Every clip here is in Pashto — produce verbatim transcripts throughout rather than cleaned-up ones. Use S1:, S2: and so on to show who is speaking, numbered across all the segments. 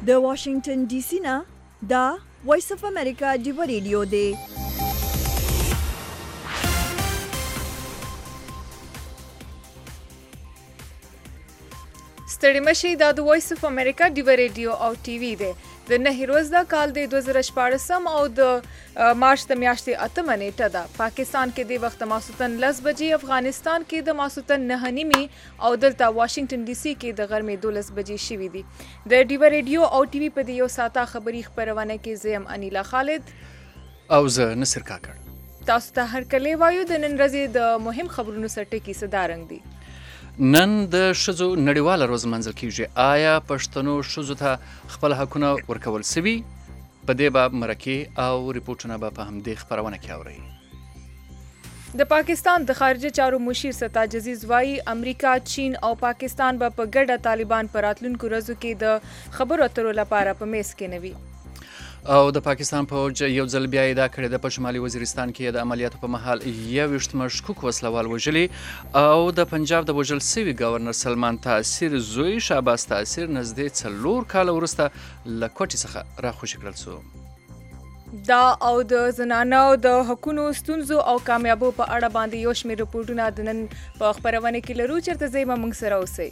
S1: د واشنگټن ډي سي نه دا وایس اف امریکا ډیو ریډیو دی.
S2: ستړي مشي دا د وایس اف امریکا ډیو ریډیو او ټي وي دی. د نهي روز دا کال د دوه زره شپاړسم او د مارچ د میاشتې اتمه نیټه ده. پاکستان کې د وخت ماسوتن لس بجې، افغانستان کې د ماسوتن نهه نیمې او دلته واشنگټن ډي سي کې د غرمې دولس بجې شوي دي. د ډیو ریډیو او ټي وي په دې یو ساعته خبري خپرونه کې زه یم انیلا خالد
S3: او زه نصر کاکړ.
S2: تاسو ته هرکلی وایو. د نن ورځې د مهم خبرونو سره ټکي څه دا رنګ دي.
S3: نن د ښځو نړیواله ورځ لمانځل کیږي. آیا پښتنو ښځو ته خپل حقونه ورکول سوي؟ په دې باب مرکې او ریپورټونه به په همدې خپرونه کې اورئ.
S2: د پاکستان د خارجه چارو مشیر ستاج عزیز وایي امریکا، چین او پاکستان به په ګډه طالبان په راتلونکو ورځو کې د خبرو اترو لپاره په میز کې نه وي.
S3: او د پاکستان پوځ یو ځل بیا ادعا کړې ده په شمالي وزیرستان کې د عملیاتو په مهال یوویشت مشکوک وسلوال وژلي. او د پنجاب د وژل سوي ګورنر سلمان تاثیر زوی شهباز تاثیر نږدې څلور کاله وروسته له کوټې څخه راخوشي کړل سو.
S2: دا او د زنانو د حقونو ستونزو او کامیابو په اړه باندې یو شمېر رپورټونه د نن په خپرونه کې لرو. چېرته ځئ به موږ سره اوسئ.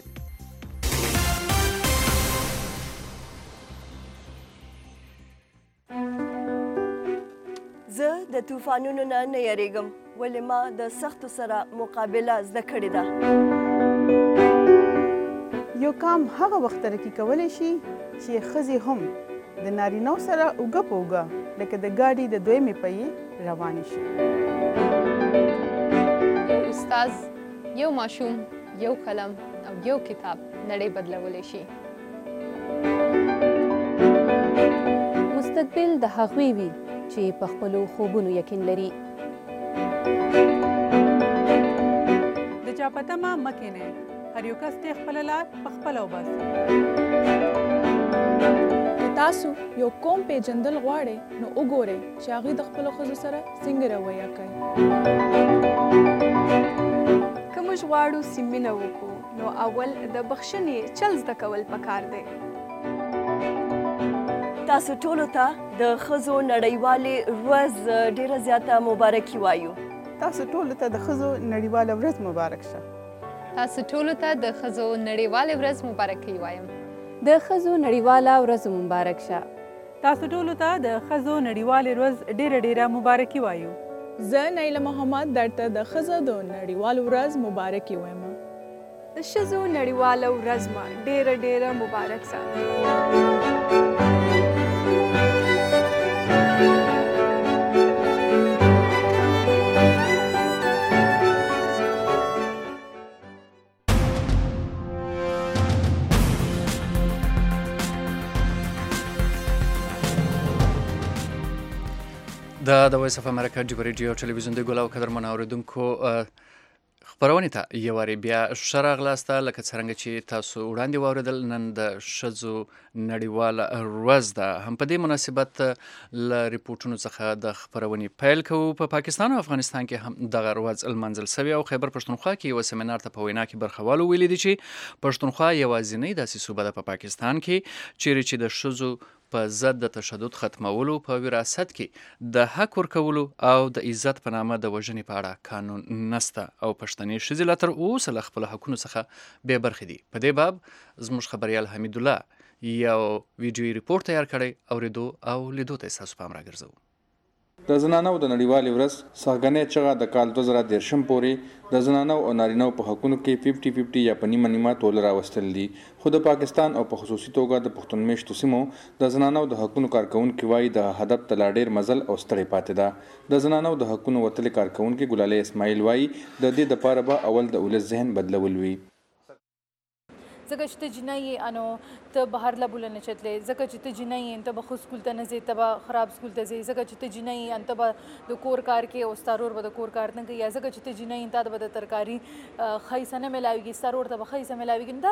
S1: زه د طوفانونو نه نه یریږم ولې ما د سختو سره مقابله زده کړې ده.
S4: یو کام هغه وخت ترقي کولی شي چې ښځې هم د نارینهو سره اوږه په اوږه لکه د ګاډي د دویمې پهیې روانې شي.
S5: یو استاز، یو ماشوم، یو قلم او یو کتاب نړۍ بدلولی شي.
S6: مستقبل د هغوی وي چې په خپلو خوبونو یقین لري.
S7: د چا په تمه مه کښېنئ، هر یو کس دی خپله لار په خپله وباسي.
S8: که تاسو یو قوم پیژندل غواړئ نو وګورئ چې هغوی د خپلو ښځو سره څنګه رویه کوي.
S9: که موږ غواړو چې مینه وکړو نو اول د بخښنې چل زده کول پکار دی.
S1: تاسو ټولو ته د ښځو نړیوالې ورځ ډیره زیاته مبارکي وایو.
S4: تاسو ټولو ته د ښځو نړیواله ورځ مبارک شه.
S5: تاسو ټولو ته د ښځو نړیواله ورځ مبارکي وایم.
S6: د ښځو نړیواله ورځ مبارک شه.
S7: تاسو ټولو ته د ښځو نړیواله ورځ ډیره ډیره مبارکي وایو.
S8: زه نیله محمد درته د ښځو د نړیواله ورځ مبارکي وایم.
S9: د ښځو نړیواله ورځ مو ډیره ډیره مبارک شه.
S3: دا د وایس اف امریکا ډیو ریډیو ټلویزیون دی. ګل او قدرمنو اوریدونکو خپرونې ته یو وارې بیا ښه راغلاست. لکه څرنګه چې تاسو وړاندې واورېدل نن د ښځو نړیواله ورځ ده. هم په دې مناسبت له ریپورټونو څخه د خپرونې پیل کوو. په پاکستان او افغانستان کې هم دغه ورځ لمانځل سوې او خیبر پښتونخوا کې یو سیمینار ته په وینا کې برخوالو ویلي دي چې پښتونخوا یوازینۍ داسې صوبه ده په پاکستان کې چیرې چې د ښځو په ضد د تشدد ختمولو، په وراثت کې د حق ورکولو او د عزت په نامه د وژنې په اړه قانون نسته او پښتنې ښځې لا تر اوسه له خپلو حقونو څخه بې برخې دي. په دې باب زموږ خبریال حمید الله یو ویډیویي ریپورټ تیار کړی، اورېدو او لیدو ته ستاسو پام راګرځوو.
S10: د زنانو د نړیوالې ورځ سهګنې چغه د کال دوه زره دېرشم پورې د زنانو او نارینهو په حقونو کې ففټي ففټي یا په نیمه نیمه توله راوستل دي. خو د پاکستان او په خصوصي توګه د پښتون میشتو سیمو د زنانو د حقونو کارکونکي وایي د هدف ته لا ډېر مزل او ستړی پاتې ده. د زنانو د حقونو وتلې کارکونکي ګلالۍ اسماعیل وایي د دې دپاره به اول د ولس ذهن بدلول وي.
S11: ځکه چې ته جنۍ یې انو ته بهر له بوله نه چتلی، ځکه چې ته جنۍ یې ته به ښه سکول ته نه ځې، ته به خراب سکول ته ځې، ځکه چې ته جنۍ یې ته به د کور کار کې او ستا ورور به د کور کار نه کوي، یا ځکه چې ته جنۍ یې تا ته به د ترکاري ښه حصه نه میلاویږي، ستا ورور ته به ښه حصه میلاویږي. نو دا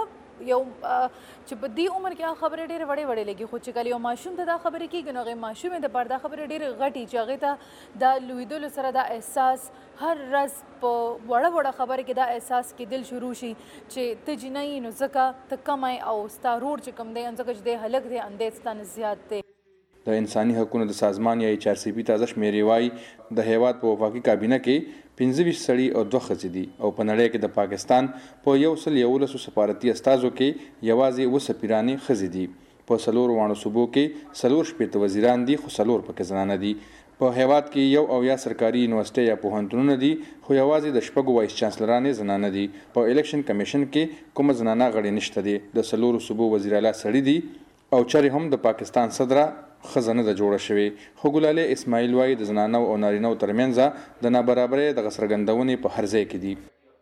S11: یو چې په دې عمر کې هغه خبرې ډېرې وړې وړې لګي خو چې کله یو ماشوم ته دا خبرې کېږي نو هغې ماشومې دپاره دا خبرې ډېرې غټي چې هغې ته دا لویدلو سره دا احساس هر ورځ په وړه وړه خبره کې دا احساس کېدل شروع شي چې ته جینۍ یې نو ځکه ته کم او ستا رور چې کوم دی ځکه چې دی هلک دی اندیز ستا نه زیات دی.
S10: د انساني حقونو د سازمان یا ایچ آر سی پي تازه شمیرې وایي د هیواد په وفاقي کابینه کې پنځه ویشت سړي او دوه ښځې دي او په نړۍ کې د پاکستان په یو سل یولسو سفارتي استازو کې یوازې اووه سفیرانې ښځې دي. په څلورو واړو صوبو کې څلور شپېته وزیران دي خو څلور پکې زنانه دي. په هیواد کې یو اویا سرکاري یونیورسټۍ یا پوهنتونونه دي خو یوازې د شپږو وایس چانسلرانې زنانه دي. په الیکشن کمیشن کې کومه زنانه غړې نشته دي. د څلورو صوبو وزیر اعلی سړي دي او چارې هم د پاکستان صدره ښځه نه ده جوړه شوې. خو ګلالۍ اسماعیل وایي د زنانو او نارینهو ترمنځ د نابرابرۍ دغه څرګندونې په هر ځای کې دي.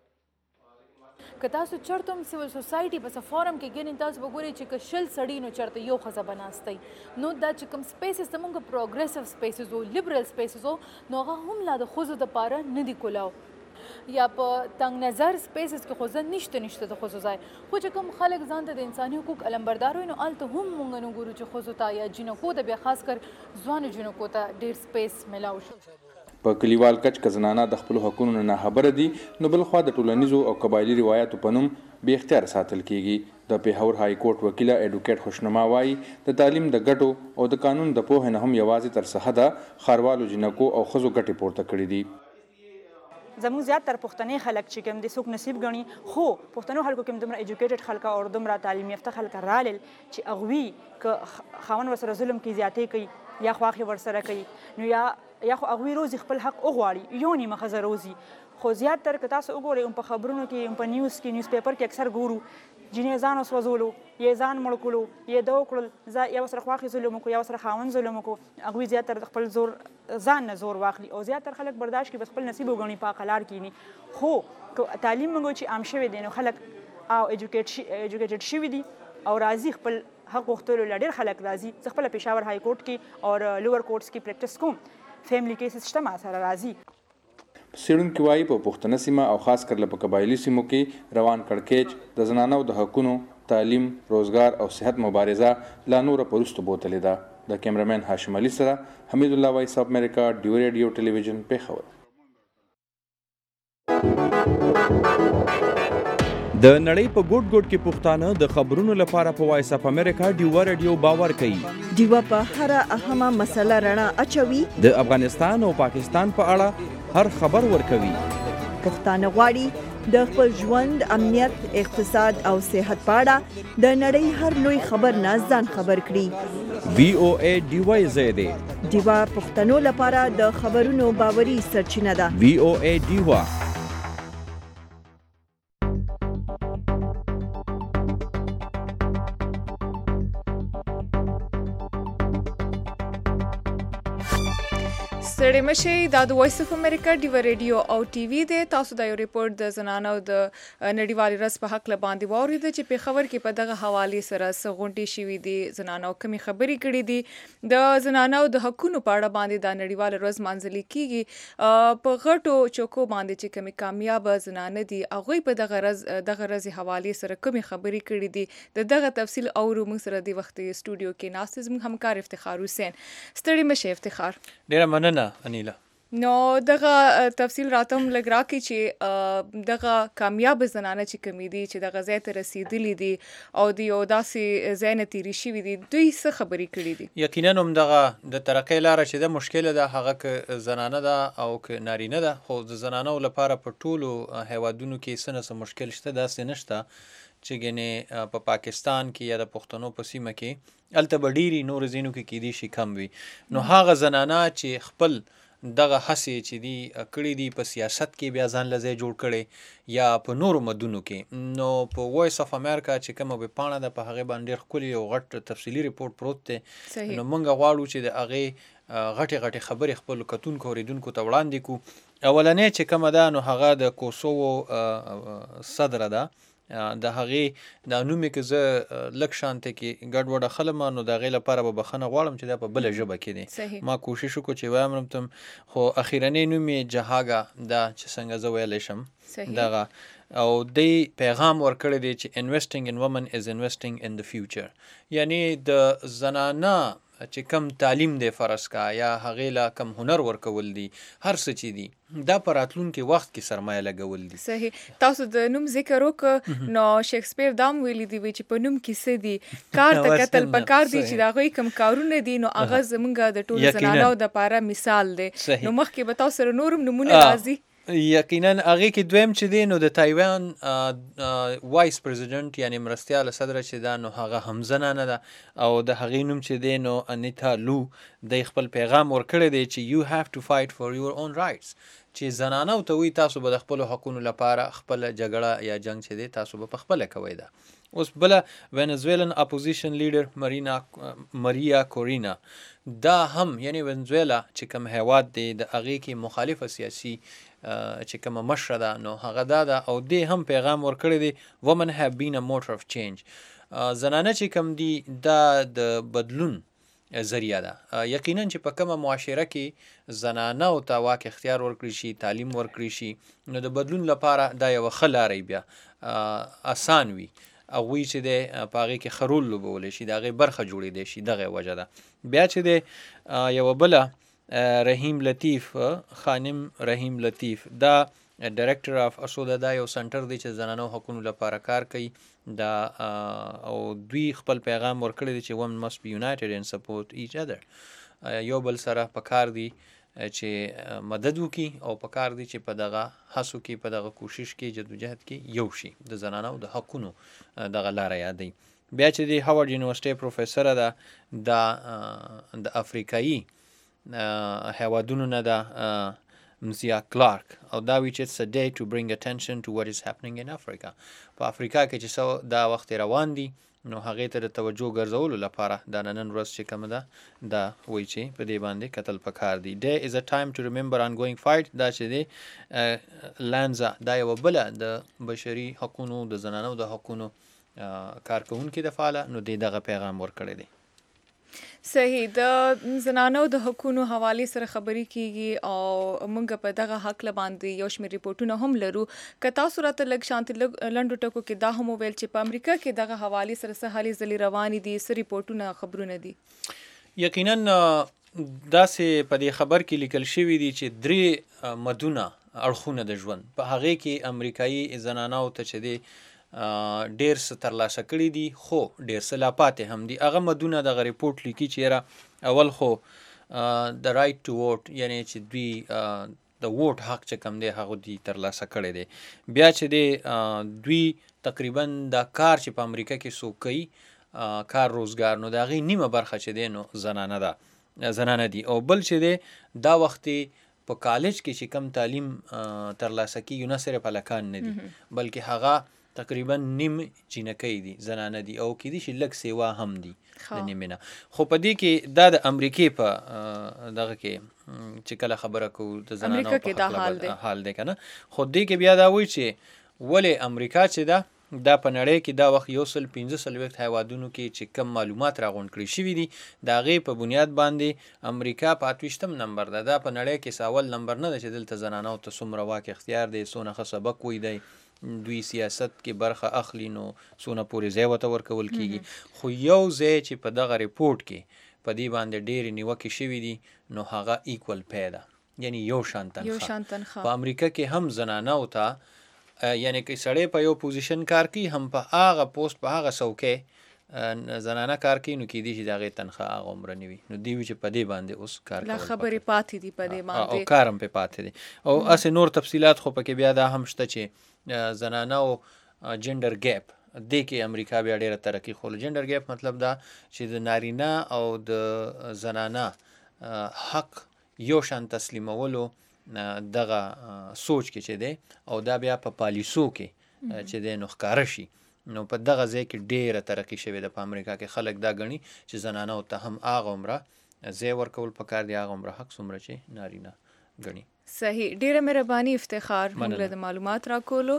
S11: که تاسو چېرته هم سیول سوسایټي په څه فارم کې ګینئ تاسو به ګورئ چې که شل سړي نو چېرته یو ښځه به ناستی نو دا چې کوم سپیسز زموږ پروګریسیو سپیسز و لیبرل سپیسز و نو هغه هم لا د ښځو دپاره نه دي کولاو یا په تنګ نظر سپیسز کې خو ځه نشته نشته د ښځو ځای خو چې کوم خلک ځان ته د انساني حقوق علمبردار وي نو هلته هم موږ نه ګورو چې ښځو ته یا جینکو ته بیا خاص کر ځوانو جینکو ته ډېر سپیس میلاو شي.
S10: په کلیوال کچ که زنانه د خپلو حقونو نه ناخبره دي نو بل خوا د ټولنیزو او قبایلي روایاتو په نوم بې اختیار ساتل کیږي. د پیښور های کورټ وکیله ایډوکیټ خوشنما وایي د تعلیم د ګټو او د قانون د پوهې نه هم یوازې تر سرحده ښاروالو جینکو او ښځو ګټې پورته کړي دي.
S12: زموږ زیاتره پښتني خلک چې کوم دي څوک نصیب ګڼي خو پښتنو خلکو کې دومره ایجوکیټډ خلک او دومره تعلیم یافته خلک رالل چې هغوی که خاوند ورسره ظلم کوي زیاتې کوي یا خواښې ورسره کوي نو یا یا خو هغوی روزي خپل حق وغواړي یو نیمه ښځه روزي خو زیاتره که تاسو وګورئ هم په خبرونو کې هم په نیوز کې نیوز پیپر کې اکثر ګورو جینۍ ځان وسوځولو یا ځان مړ کړلو یا ده وکړل یا ورسره خواښې ظلم وکړو یا ورسره خاوند ظلم وکړو هغوی زیاتره خپل زور ځان نه زور واخلي او زیاتره خلک برداشت کړي بس خپل نصیب وګڼي په اقلار کښېني. خو که تعلیم موږ چې عام شوی دی نو خلک او ایجوکیټډ شوي دي او راځي خپل حق غوښتلو له ډېر خلک راځي. زه خپله پېښور های کورټ کې او لوور کورټس کې پریکټس کوم فیملی کیسز شته ما سره راځي.
S10: څېړونکي وایي په پښتنه سیمه او خاص کر په قبایلي سیمو کې روان کړکېچ د زنانو د حقونو تعلیم روزګار او صحت مبارزه لا نوره په وروستو بوتلې ده. د کیمرمین هاشم علي سره حمید الله وایس اف امریکا ډیو ریډیو ټلویزیون پیښور.
S13: د نړۍ په ګوټ ګوټ کې پښتانه د خبرونو لپاره په وایس اف امریکا ډیو ریډیو باور کوي.
S1: ډیو په هر اهمه مسله رڼا اچوي.
S13: د افغانستان او پاکستان په اړه هر خبر ورکوي.
S1: پښتانه غواړي د خپل ژوند امنیت اقتصاد او صحت په اړه د نړۍ هر لوی خبر نه ځان خبر کړي.
S13: وی او ای ډیو زیاده
S1: ډیو پښتنو لپاره د خبرونو باوري سرچینه ده.
S13: وی او ای ډیو
S2: ستړي مشئ دا د وایس اف امریکا ډیو ریډیو او ټي وي دی. تاسو دا یو ریپورت د زنانو د نړیوالې ورځ په هکله باندې واورېده چې پېښور کې په دغه حوالې سره څه غونډې شوي دي زنانو کمې خبرې کړي دي. د زنانو د حقونو په اړه باندې دا نړیواله ورځ مانځلې کیږي. په غټو چوکو باندې چې کومې کامیابه زنانه دي هغوی په دغه ورځ دغه ورځې حوالې سره کومې خبرې کړي دي د دغه تفصیل اورو. موږ سره د وخت سټوډیو کې ناست زموږ همکار افتخار حسین. ستړي مشئ افتخار.
S3: ډیره مننه انیلا.
S2: نو دغه تفصیل راته هم لږ راکړي چې دغه کامیاب زنانه چې کومې دي چې دغه ځای ته رسېدلي دي او د یو داسې ځای نه تېرې شوي دي دوی څه خبرې کړي دي؟
S3: یقینا هم دغه د ترقۍ لاره چې ده مشکله ده هغه که زنانه ده او که نارینه ده خو د زنانو لپاره په ټولو هیوادونو کې څه نه څه مشکل شته داسې نشته چې ګنې په پاکستان کې یا د پښتنو په سیمه کې هلته به ډېرې نورو ځینو کې کیدای شي کم وي. نو هغه زنانه چې خپل دغه هڅې چې دي کړي دي په سیاست کې بیا ځان له ځای جوړ کړی یا په نورو مدونو کې نو په وایس اف امریکا چې کومه ویبپاڼه ده په هغې باندې ډېر ښکلي او غټ تفصیلي ریپورټ پروت دی. نو موږ غواړو چې د هغې غټې غټې خبرې خپلو کتونکو اورېدونکو ته وړاندې کړو. اولنۍ چې کومه ده نو هغه د کوسوو صدره ده د هغې دا نوم یې که زه لږ شانته کې ګډوډه خلم نو د هغې لپاره به بخښنه غواړم چې دا په بله ژبه کې دی. ما کوشش وکړو چې ویم تم خو اخیرنۍ نوم یې جهاګه ده چې څنګه زه ویلی شم. دغه
S14: او دی پیغام ورکړی دی چې investing in women is investing in the future. یعنی د زنانه چې کم تعلیم دی فرض کا یا هغې له کم هنر ورکول دي هر څه چې دي دا په راتلونکي وخت کې سرمایه لګول دي.
S2: صحیح. تاسو د نوم ذکر وکړ نو شکسپیر دا هم ویلي دي چې په نوم کې څه دي کار ته کتل پکار دي چې د هغوی کم کارونه دي نو هغه زمونږ د ټولو زنانو دپاره مثال دی. نو مخکې به تاسو سره نور هم نمونه راځي.
S14: یقینا هغې کې دویم چې دی نو د تایوان وایس پریزیډنټ یعنی مرستیاله صدره چې ده نو هغه هم زنانه ده او د هغې نوم چې دی نو انیتا لو دی خپل پیغام ورکړی دی چې you have to fight for your own rights چې زنانه ته وایي تاسو به د خپلو حقونو لپاره خپله جګړه یا جنګ چې دی تاسو به په خپله کوئ ده. اوس بله وینزویلن اپوزیشن لیډر مرینا مریا کورینا دا هم یعنی وینزویلا چې کوم هیواد دی د هغې کې مخالفه سیاسي چې کومه مشره ده نو هغه دا ده او دې هم پیغام ورکړی دی women have been a motor of change. زنانه چې کوم دي دا د بدلون ذریعه ده. یقینا چې په کومه معاشره کې زنانه او ته واک اختیار ورکړي شي تعلیم ورکړي شي نو د بدلون لپاره دا یوه ښه لاره بیا اسان وي هغوی چې دی په هغې کې ښه رول لوبولی شي د هغې برخه جوړېدی شي دغه وجه ده. بیا چې دی یوه بله رحیم لطیف خانم رحیم لطیف دا ډایرکټر اف اسوده دا یو سنټر دی چې زنانو حقونو لپاره کار کوي دا او دوی خپل پیغام ورکړی دی چې women must be united and support each other. یو بل سره په کار دی چې مدد وکړي او په کار دی چې په دغه هڅو کې په دغه کوشش کې جدوجهد کې یو شي د زنانو د حقونو دغه لاره یادوي. بیا چې دی هاورډ یونیورسټۍ پروفیسره ده دا د افریقایي هیوادونو نه ده مزیا کلارک او دا وی چې it's a day to bring attention to what is happening in Africa. په افریقا کې چې څه دا وخت روان دي نو هغې ته د توجه ګرځولو لپاره دا نن ورځ چې کومه ده دا وایي چې په دې باندې کتل پکار دي. day is a time to remember ongoing fight دا چې دی لانزا دا یوه بله د بشري حقونو د زنانو د حقونو کارکوونکي د فعاله نو دی دغه پیغام ورکړی دی.
S2: صحیح. د زنانو د حقونو حوالې سره خبرې کیږي او موږ په دغه حق باندې یو شمېر ریپورټونه هم لرو. که تاسو راته لږ شانتې لږ لنډو ټکو کې دا هم وویل چې په امریکا کې دغه حوالې سره څه هلې ځلې روانې دي څه ریپورټونه خبرونه دي؟
S14: یقینا داسې په دې خبر کې لیکل شوي دي چې درې مدونه اړخونه د ژوند په هغې کې امریکایي زنانو ته چې دی ډیر څه ترلاسه کړي دي خو ډیر څه لا پاتې هم دي. هغه مدونه دغه ریپورټ لیکي چې یاره اول خو د رایټ ټو ووټ یعنی چې دوی د ووټ حق چې کوم دی هغه دوی ترلاسه کړی دی. بیا چې دی دوی تقریبا دا کار چې په امریکا کې څوک کوي کار روزګار نو د هغې نیمه برخه چې دی نو زنانه ده زنانه دي. او بل چې دی دا وختې په کالج کې چې کم تعلیم ترلاسه کېږي نه صرف هلکان نه دي بلکې هغه تقریبا نیم جینکۍ دي زنانه دي او کېدای شي لږ سیوا هم دي د نیمې نه. خو په دې کې دا د امریکې په دغه کې چې کله خبره کوو د زنانو په حال دی که نه خو دې کې بیا دا وایي چې ولې امریکا چې ده دا په نړۍ کې دا وخت یو سل پنځه څلوېښت هیوادونو کې چې کم معلومات راغونډ کړي شوي دي د هغې په بنیاد باندې امریکا په اته ویشتم نمبر ده. دا په نړۍ کې اول نمبر نه ده چې دلته زنانو ته څومره واک اختیار دی څونه ښه سبق وی دی دوی سیاست کې برخه اخلي نو څونه پورې ځای ورته ورکول کېږي. خو یو ځای چې په دغه ریپورټ کې په دې باندې ډېرې نیوکې شوي دي نو هغه ایکول پی ده یعنی یو شان تنخواه. په امریکا کې هم زنانو ته یعنی که سړی په یو پوزیشن کار کوي هم په هغه پوسټ په هغه څوکۍ زنانه کار کوي نو کېدای شي د هغې تنخواه هغه عمره نه وي نو دوی وي چې په دې باندې اوس کار
S2: لا خبرې پاتې دي په دې باندې
S14: او کار هم پې پاتې دي او هسې نور تفصیلات خو پکې بیا دا هم شته چې زنانه او جنډر ګیپ دې کې امریکا بیا ډېره ترقي خو جنډر ګیپ مطلب دا چې د نارینه او د زنانه حق یو شان تسلیمولو دغه سوچ کې چې دی او دا بیا په پالیسو کې چې دی نو ښکاره شي نو په دغه ځای کې ډېره ترقي شوې ده په امریکا کې خلک دا ګڼي چې زنانو ته هم هغه عمره ځای ورکول پکار دی هغه عمره حق څومره چې نارینه ګڼي.
S2: صحیح. ډیره مهرباني افتخار موږ له معلومات راکولو.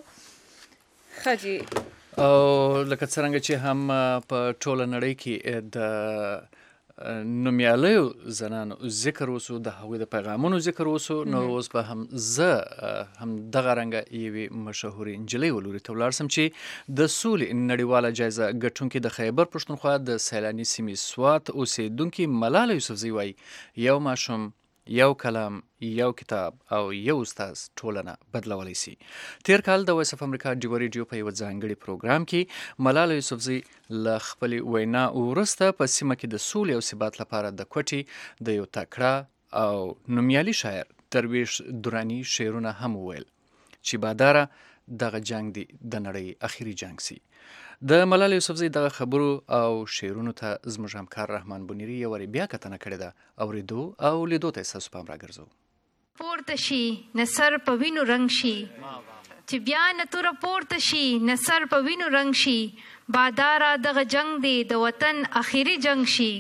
S2: ښه جي
S3: او لکه څرنګه چې هم په ټوله نړۍ کې د نومیالیو زنانو ذکر وسو د هغوی د پیغامونو ذکر وسو نو اوس به هم زه هم دغه رنګه یوې مشهورې نجلۍ ولوري ته ولاړ سم چې د سولې نړیواله جایزه ګټونکې د خیبر پښتونخوا د سیلاني سیمې سوات اوسېدونکي ملاله یوسفزۍ وایي یو ماشوم یو کلام یو کتاب او یو استاز ټولنه بدلولی سي. تیر کال د وایس اف امریکا ډیو ریډیو په یو ځانګړي پروګرام کې ملاله یوسفزۍ له خپلې وینا وروسته په سیمه کې د سولې او ثبات لپاره د کوټې د یو تکړه او نومیالي شاعر درویش دراني شعرونه هم وویل چې باداره دغه جنگ دی د نړۍ اخیری جنگ سي. د ملاله یوسفزۍ دغه خبرو او شعرونو ته زموږ همکار رحمان بنیري یو وارې بیا کتنه کړې ده، اورېدو او لیدو ته یې ستاسو پام راګرځو.
S15: پورته شي نه سر په وینو رنګ شي، چې بیا نه توره پورته شي نه سر په وینو رنګ شي، باداره دغه جنگ دی د وطن اخیری جنگ شي.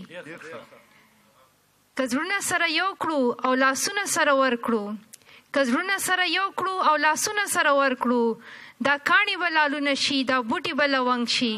S15: که زړونه سره یو کړو او لاسونه سره ورکړو، که زړونه سره یو کړو او لاسونه سره ورکړو، دا کاڼي به لالونه شي دا بوټي به لونګ شي.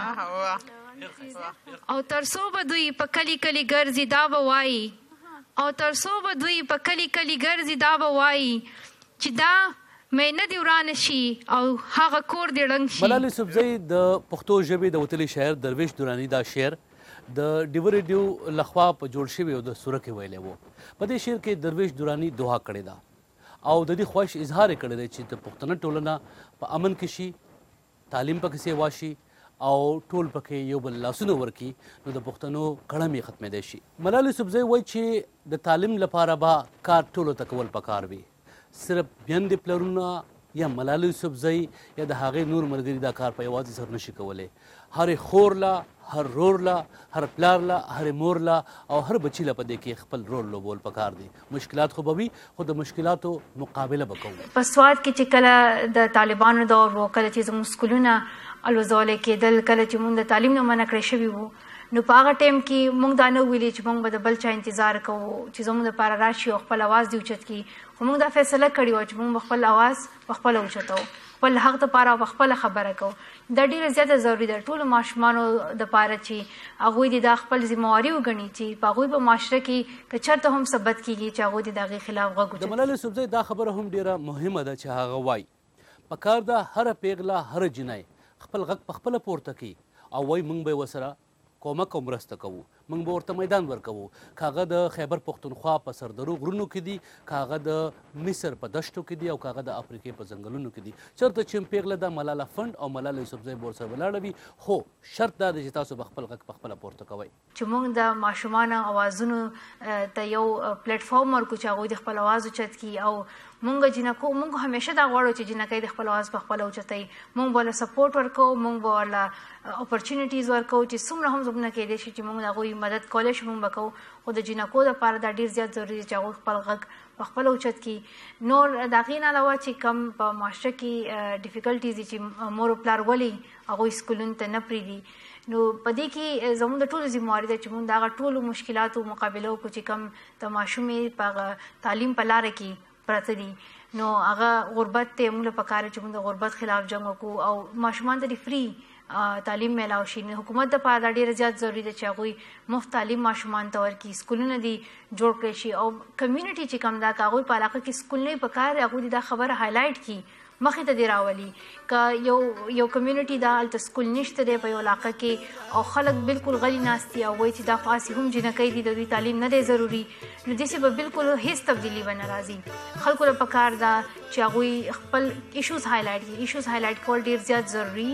S15: او ترڅو به دوی په کلی کلی ګرځي دا به وایي، او ترڅو به دوی په کلی کلی ګرځي دا به وایي چې دا مینه دې ورانه شي او هغه کور دې ړنګ شي.
S16: ملاله یوسفزۍ د پښتو ژبې د وتلي شاعر درویش دراني دا شعر د ډیو ریډیو لخوا په جوړ شوي او د سورکې ویلی و. په دې شعر کې درویش دراني دعا کړې ده او د دې خواهش اظهار یې کړی دی چې د پښتنه ټولنه په امن کې شي، تعلیم پکې سیوا شي او ټول پکې یو بل لاسونه ورکي، نو د پښتنو کړم یې ختمېدی شي. ملاله یوسفزۍ وایي چې د تعلیم لپاره به کار ټولو ته کول پکار وي، صرف میندې پلرونه یا ملاله یوسفزۍ یا د هغې نور ملګري دا کار په یوازې سر نشي کولی. هرې خور له، هر رور له، هر پلار له، هرې مور له او هر بچي له په دې کې خپل رول لوبول پکار دي. مشکلات خو به وي خو د مشکلاتو مقابله به کوو.
S15: په سوات کې چې کله د طالبانو دور و، کله چې زموږ سکولونه الوزولی کېدل، کله چې موږ د تعلیم نه منع کړی شوي وو، نو په هغه ټایم کې موږ دا نه ویلي چې موږ به د بل چا انتظار کوو چې زموږ دپاره راشي او خپل اواز دې اوچت کړي، خو موږ دا فیصله کړې وه چې موږ به خپل اواز په خپله اوچتوو، خپل حق دپاره په خپله خبره کوو. دا ډېره زیاته ضروري ده ټولو ماشومانو دپاره چې هغوی دې دا خپل ذمهواري وګڼي چې په هغوی په معاشره کې که چېرته هم ثبت کېږي چې هغوی دې د هغې خلاف غږ اوچت.
S16: د ملاله یوسفزۍ دا خبره هم ډېره مهمه ده چې هغه وایي پکار ده هره پیغله هره جنۍ خپل غږ په خپله پورته کړي او وایي موږ به یې ورسره کومک او مرسته کوو، موږ به ورته میدان ورکوو، که هغه د خیبر پښتونخوا په سردرو غرونو کې دي، که هغه د مصر په دشتو کې دي او که هغه د افریقې په ځنګلونو کې دي. چېرته چې پیغله د ملاله فنډ او ملاله یوسفزۍ به ورسره ولاړه وي، خو شرط دا دی چې تاسو به خپل غږ په خپله پورته کوئ.
S15: چې موږ د ماشومانو اوازونو ته یو پلیټفارم ورکړو چې هغوی د خپل اواز اوچت کړي، او موږ جنکو موږ همیشه دا غواړو چې جنکۍ د خپل اواز په خپله اوچتوي. موږ به ورله سپورټ ورکوو، موږ به ورله اپرچونیټیز ورکوو چې څومره هم زموږ نه کېدی شي چې موږ د هغوی مدد کولی شو موږ به کوو، خو د جنکو دپاره دا ډېر زیات ضروري دی چې هغوی خپل غږ په خپله اوچت کړي. نور د هغې نه علاوه چې کم په معاشره کې ډیفیکلټیز دي چې مور و پلار ولې هغوی سکولونو ته نه پرېږدي، نو په دې کې زموږ د ټولو ذمهواري ده چې موږ د هغه ټولو مشکلاتو مقابله وکړو چې کم د ماشومې په تعلیم په لاره کې پراته دي. نو هغه غربت ته موږ له پکار چې موږ د غربت خلاف جنګ وکړو او ماشومان ته د فری تعلیم میلاو شي. نو حکومت دپاره دا ډېره زیات ضروري ده چې هغوی مفت تعلیم ماشومان ته ورکړي، سکولونه دي جوړ کړی شي، او کمیونټي چې کوم ده که هغوی په علاقه کې سکول نه وي پکار دی هغوی دې دا خبره هایلایټ کړي، مخې ته دې راولي. که یو یو کمیونټي ده هلته سکول نشته دی په یو علاقه کې او خلک بالکل غلي ناست دي او وایي چې دا خو هسې هم جنکۍ دي د دوی تعلیم نه دی ضروري، نو داسې به بالکل هېڅ تبدیلي به نه راځي. خلکو له پکار ده چې هغوی خپل ایشوز هایلایټ کړي. ایشوز هایلایټ کول ډېر زیات ضروري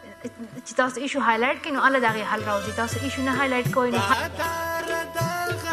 S15: چې تاسو ایشو هایلایټ کړئ نو هله د هغې حل راوځي. تاسو ایشو نه هایلایټ کوئ نو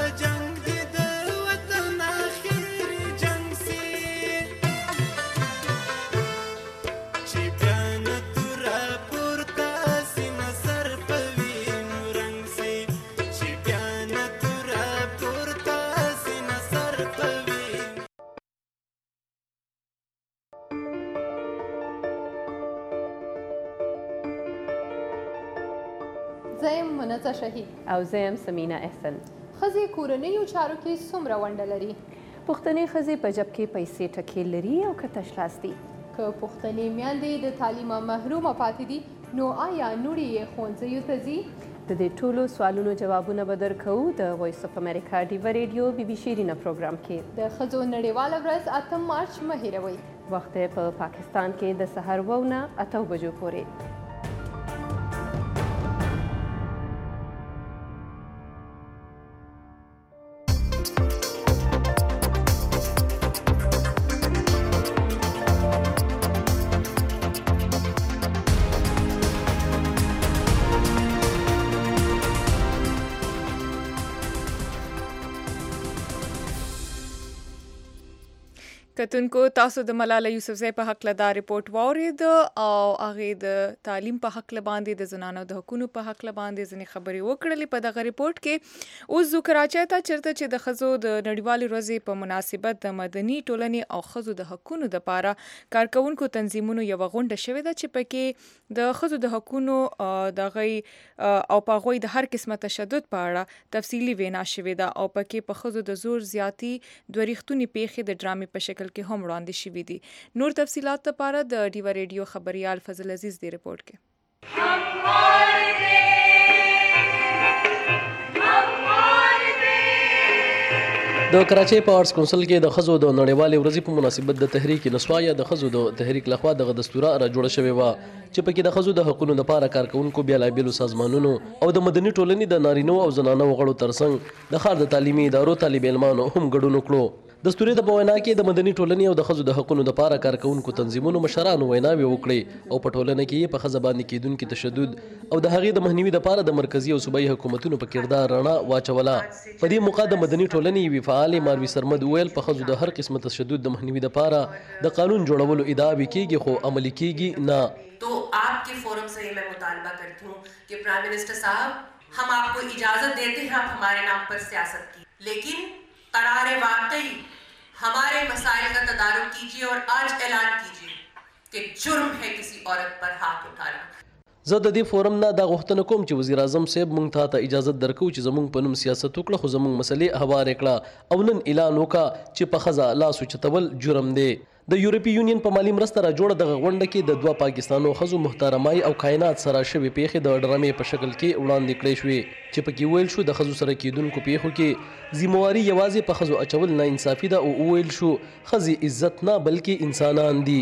S5: زه یم منزه شهید
S6: او زه یم سمینه احسن.
S5: ښځې کورنیو چارو کې څومره ونډه لري؟
S6: پښتنې ښځې په جب کې پیسې ټکې لري او که تش لاس دي.
S5: که پښتنې میندې د تعلیمه محرومه پاتې دي نو آیا نورې یې ښوونځیو ته ځي؟
S6: د دې ټولو سوالونو جوابونه به درکوو د وایس اف امریکا ډیوه ریډیو بي بي شیرینه پروګرام کې.
S5: د ښځو نړیواله ورځ اتم مارچ مه هېروئ.
S6: وخت یې په پاکستان کې د سهار اوه نه اتو بجو پورې.
S2: کتونکو تاسو د ملاله یوسفزۍ په هکله دا رپورټ واورید او هغې د تعلیم په هکله باندې د زنانو د حقونو په هکله باندې ځینې خبرې وکړلې. په دغه رپورټ کې اوس ځو کراچۍ ته چېرته چې د ښځو د نړیوالې ورځې په مناسبت د مدني ټولنې او ښځو د حقونو دپاره کارکوونکو تنظیمونو یوه غونډه شوې ده چې پکې د ښځو د حقونو د هغوی او په هغوی د هر قسمه تشدد په اړه تفصیلي وینا شوې ده او پکې په ښځو د زور زیاتي دوه ریښتونې پیښې د ډرامې په شکل کې هم وړاندې شوي دي. نور تفصیلات لپاره د ډیوه ریډیو خبریال فضل عزیز دی رپورټ کې.
S17: د کراچۍ په آرټس کونسل کې د ښځو د نړیوالې ورځې په مناسبت د تحریک نسوا یا د ښځو د تحریک لخوا دغه دستوره را جوړه شوې وه چې پکې د ښځو د حقونو لپاره کارکوونکو بېلابېلو سازمانونو او د مدني ټولنې د نارینو او زنانو غړو ترڅنګ د ښار د تعلیمي ادارو طالب علمانو هم ګډون وکړو. دستوري د په وینا کې د مدني ټولنې او د ښځو د حقونو لپاره کارکوونکو تنظیمونو مشرانو ویناوې وکړې او په ټولنه کې یې په ښځه باندې کېدونکي تشدد او د هغې د مخنیوي لپاره د مرکزي او صوبایي حکومتونو په کردار رڼا واچوله. په دې موقع د مدني ټولنې یوې فعالې ماروي سرمد وویل په ښځو د هر قسمه تشدد د مخنیوي لپاره د قانون جوړولو ادعا کېږي خو عملي کېږي نه.
S18: तो आपके फोरम से मैं मुतालबा करती हूँ कि prime minister साहब हम आपको इजाजत देते हैं आप हमारे नाम पर सियासत की, लेकिन करार वाकई हमारे मसाइल का तदारुक कीजिए और आज ऐलान कीजिए कि जुर्म है किसी औरत पर हाथ उठाना.
S17: زه د دې فورم نه دا غوښتنه کوم چې وزیر اعظم صاحب موږ ته ته اجازه درکو چې زموږ په نوم سیاست وکړه خو زموږ مسلې هوارې کړه او نن اعلان وکړه چې په ښځه لاس اوچتول جرم دی. د یورپي یونین په مالي مرسته را جوړه دغه غونډه کې د دوه پاکستانو ښځو محترمای او کائنات سره شوې پیښې د ډرامې په شکل کې وړاندې کړې شوې چې پکې ویل شو د ښځو سره کېدونکو پیښو کې ذمواري یوازې په ښځو اچول ناانصافي ده او وویل شو ښځې عزت نه بلکې انسانان دي.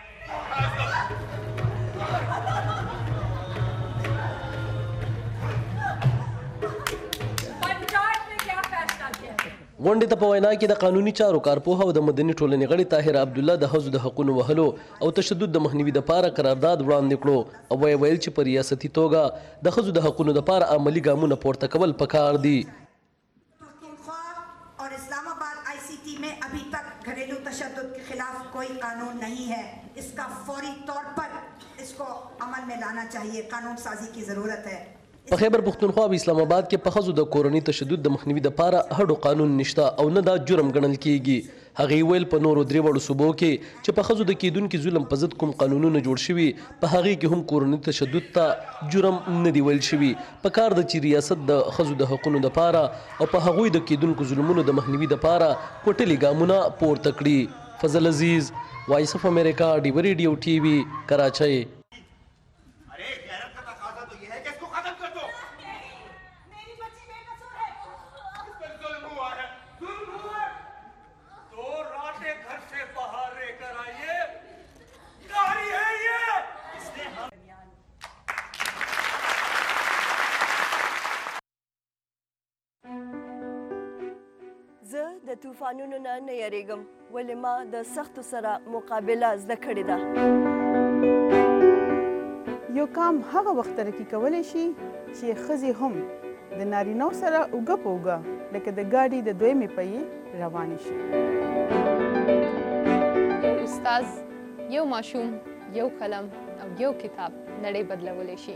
S17: غونډې ته په وینا کې د قانوني چارو کارپوه او د مدني ټولنې غړي طاهر عبدالله د ښځو د حقونو وهلو او تشدد د مخنیوي لپاره قرارداد وړاندې کړو او ویې ویل چې په ریاستي توګه د ښځو د حقونو لپاره عملي ګامونه پورته کول پکار دي.
S19: और इस्लामाबाद आईसीटी में अभी तक घरेलू तशद्दुद के खिलाफ कोई कानून नहीं है. इसका फौरी तौर पर इसको अमल में लाना चाहिए. कानून साजी की ज़रूरत है.
S17: په خیبر پښتونخوا او اسلام آباد کې په ښځو د کورني تشدد د مخنیوي لپاره هډو قانون نشته او نه دا جرم ګڼل کیږي. هغې ویل په نورو درې وړو صوبو کې چې په ښځو د کېدونکي ظلم په ضد کوم قانونونه جوړ شوي په هغې کې هم کورني تشدد ته جرم نه دی ویل شوي. په کار ده چې ریاست د ښځو د حقونو لپاره او په هغوی د کېدونکو ظلمونو د مخنیوي لپاره کوټلي ګامونه پورته کړي. فضل عزیز، وایس اف امریکا، ډیوه ریډیو ټي وي، کراچۍ.
S1: زه د طوفانونو نه نه یریږم ولې ما د سختو سره مقابله زده کړې ده.
S4: یو کام هغه وخت ترقي کولی شي چې ښځې هم د نارینو سره اوږه په اوږه لکه د ګاډي د دویمې پهیې روانې شي.
S5: یو استاد، یو ماشوم، یو قلم او یو کتاب نړۍ بدلولی شي.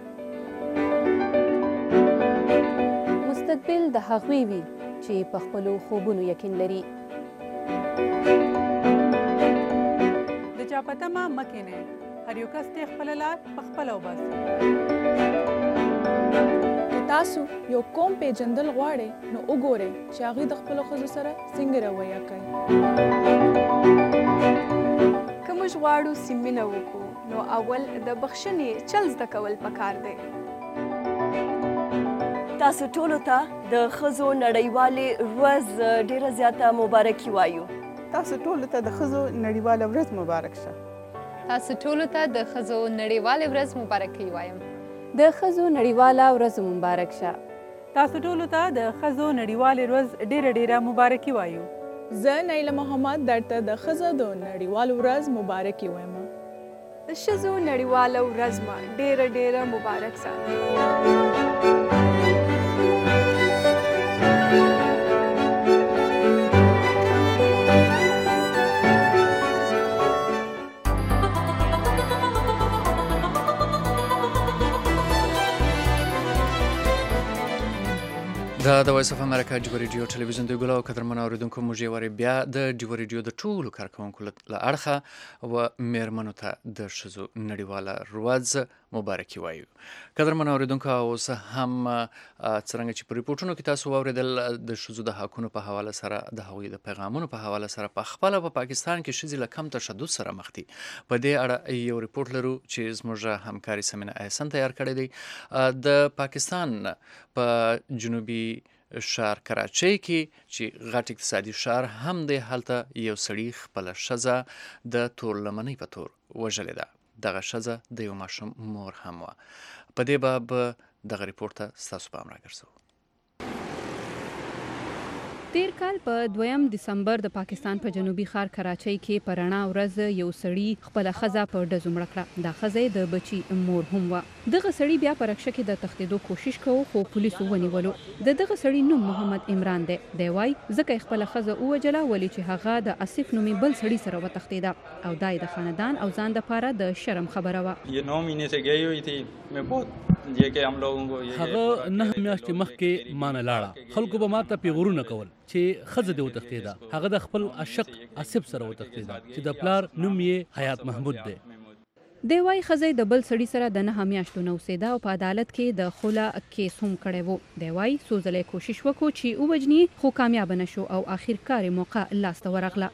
S6: مستقبل د هغوی وي چې په خپلو خوبونو یقین لري.
S7: د چا په تمه مه کښېنئ، هر یو کس دی خپله لار په خپله وباسي.
S8: که تاسو یو قوم پیژندل غواړئ نو وګورئ چې هغوی د خپلو ښځو سره څنګه رویه کوي.
S9: که موږ غواړو چې مینه وکړو نو اول د بخښنې چل زده کول پکار دی.
S1: تاسو ټولو ته د ښځو نړیوالې ورځ ډیره زیاته مبارکي وایو.
S4: تاسو ټولو ته د ښځو نړیواله ورځ مبارک شه.
S5: تاسو ټولو ته د ښځو نړیواله ورځ مبارکي وایم.
S6: د ښځو نړیواله ورځ مبارک شه.
S7: تاسو ټولو ته د ښځو نړیواله ورځ ډیره ډیره مبارکي وایو.
S8: زه نیله محمد درته د ښځو د نړیواله ورځ مبارکي وایم.
S9: د ښځو نړیواله ورځ ما ډیره ډیره مبارک شه.
S3: دا د وایس اف امریکا ډیو ریډیو ټلویزیون دی ګلو قدرمنو اوریدونکو موږ یې وری بیا د ډیو ریډیو د ټولو کارکونکو له اړخه و میرمنو ته د ښځو نړیواله ورځ مبارکي وایو. قدرمنو اوریدونکو اوس هم څرنګه چې په ریپورټونو کې تاسو واوریدل د ښځو د حقونو په حواله سره د هغوی د پیغامونو په حواله سره په خپله په پاکستان کې ښځې له کم تشدد سره مخ دي. په دې اړه یو ریپورټ لرو چې زموږ همکاري سمینه احسن تیار کړی دی. د پاکستان په جنوبي ښار کراچۍ کې چې غټ اقتصادي ښار هم دی، هلته یو سړي خپله ښځه د تور لمنۍ په تور وژلې ده. دغه ښځه د یو ماشوم مور هم وه. په دې باب دغه ریپورټ ته ستاسو پام راګرځوو.
S20: تیر کال په دویم دسمبر د پاکستان په جنوبي ښار کراچۍ کې په رڼا ورځ یو سړي خپله ښځه په ډزو مړه کړه. دا ښځه د بچي مور هم وه. دغه سړي بیا په رکشه کې د تښتېدو کوشش کوو خو پولیسو ونیولو. د دغه سړي نوم محمد عمران دی. دی وایي ځکه یې خپله ښځه ووژله ولې چې هغه د آصف نومې بل سړي سره وتښتېده او دا یې د خاندان او ځان دپاره د شرم خبره وه.
S16: هغه نه میاشتې مخکې مانه لاړه. خلکو به ماته پیغورونه کول چې ښځه دې وتښتېده. هغه د خپل عاشق آصف سره وتښتېده چې د پلار نوم یې حیات محمود دی.
S20: دی وایي ښځه د بل سړي سره د نهه میاشتو نه اوسېده او په عدالت کې د خلا کیس هم کړی و. دی وایي څو ځله یې کوشش وکړو چې ووژني خو کامیابه نه شو او آخر کار یې موقع لاسته ورغله.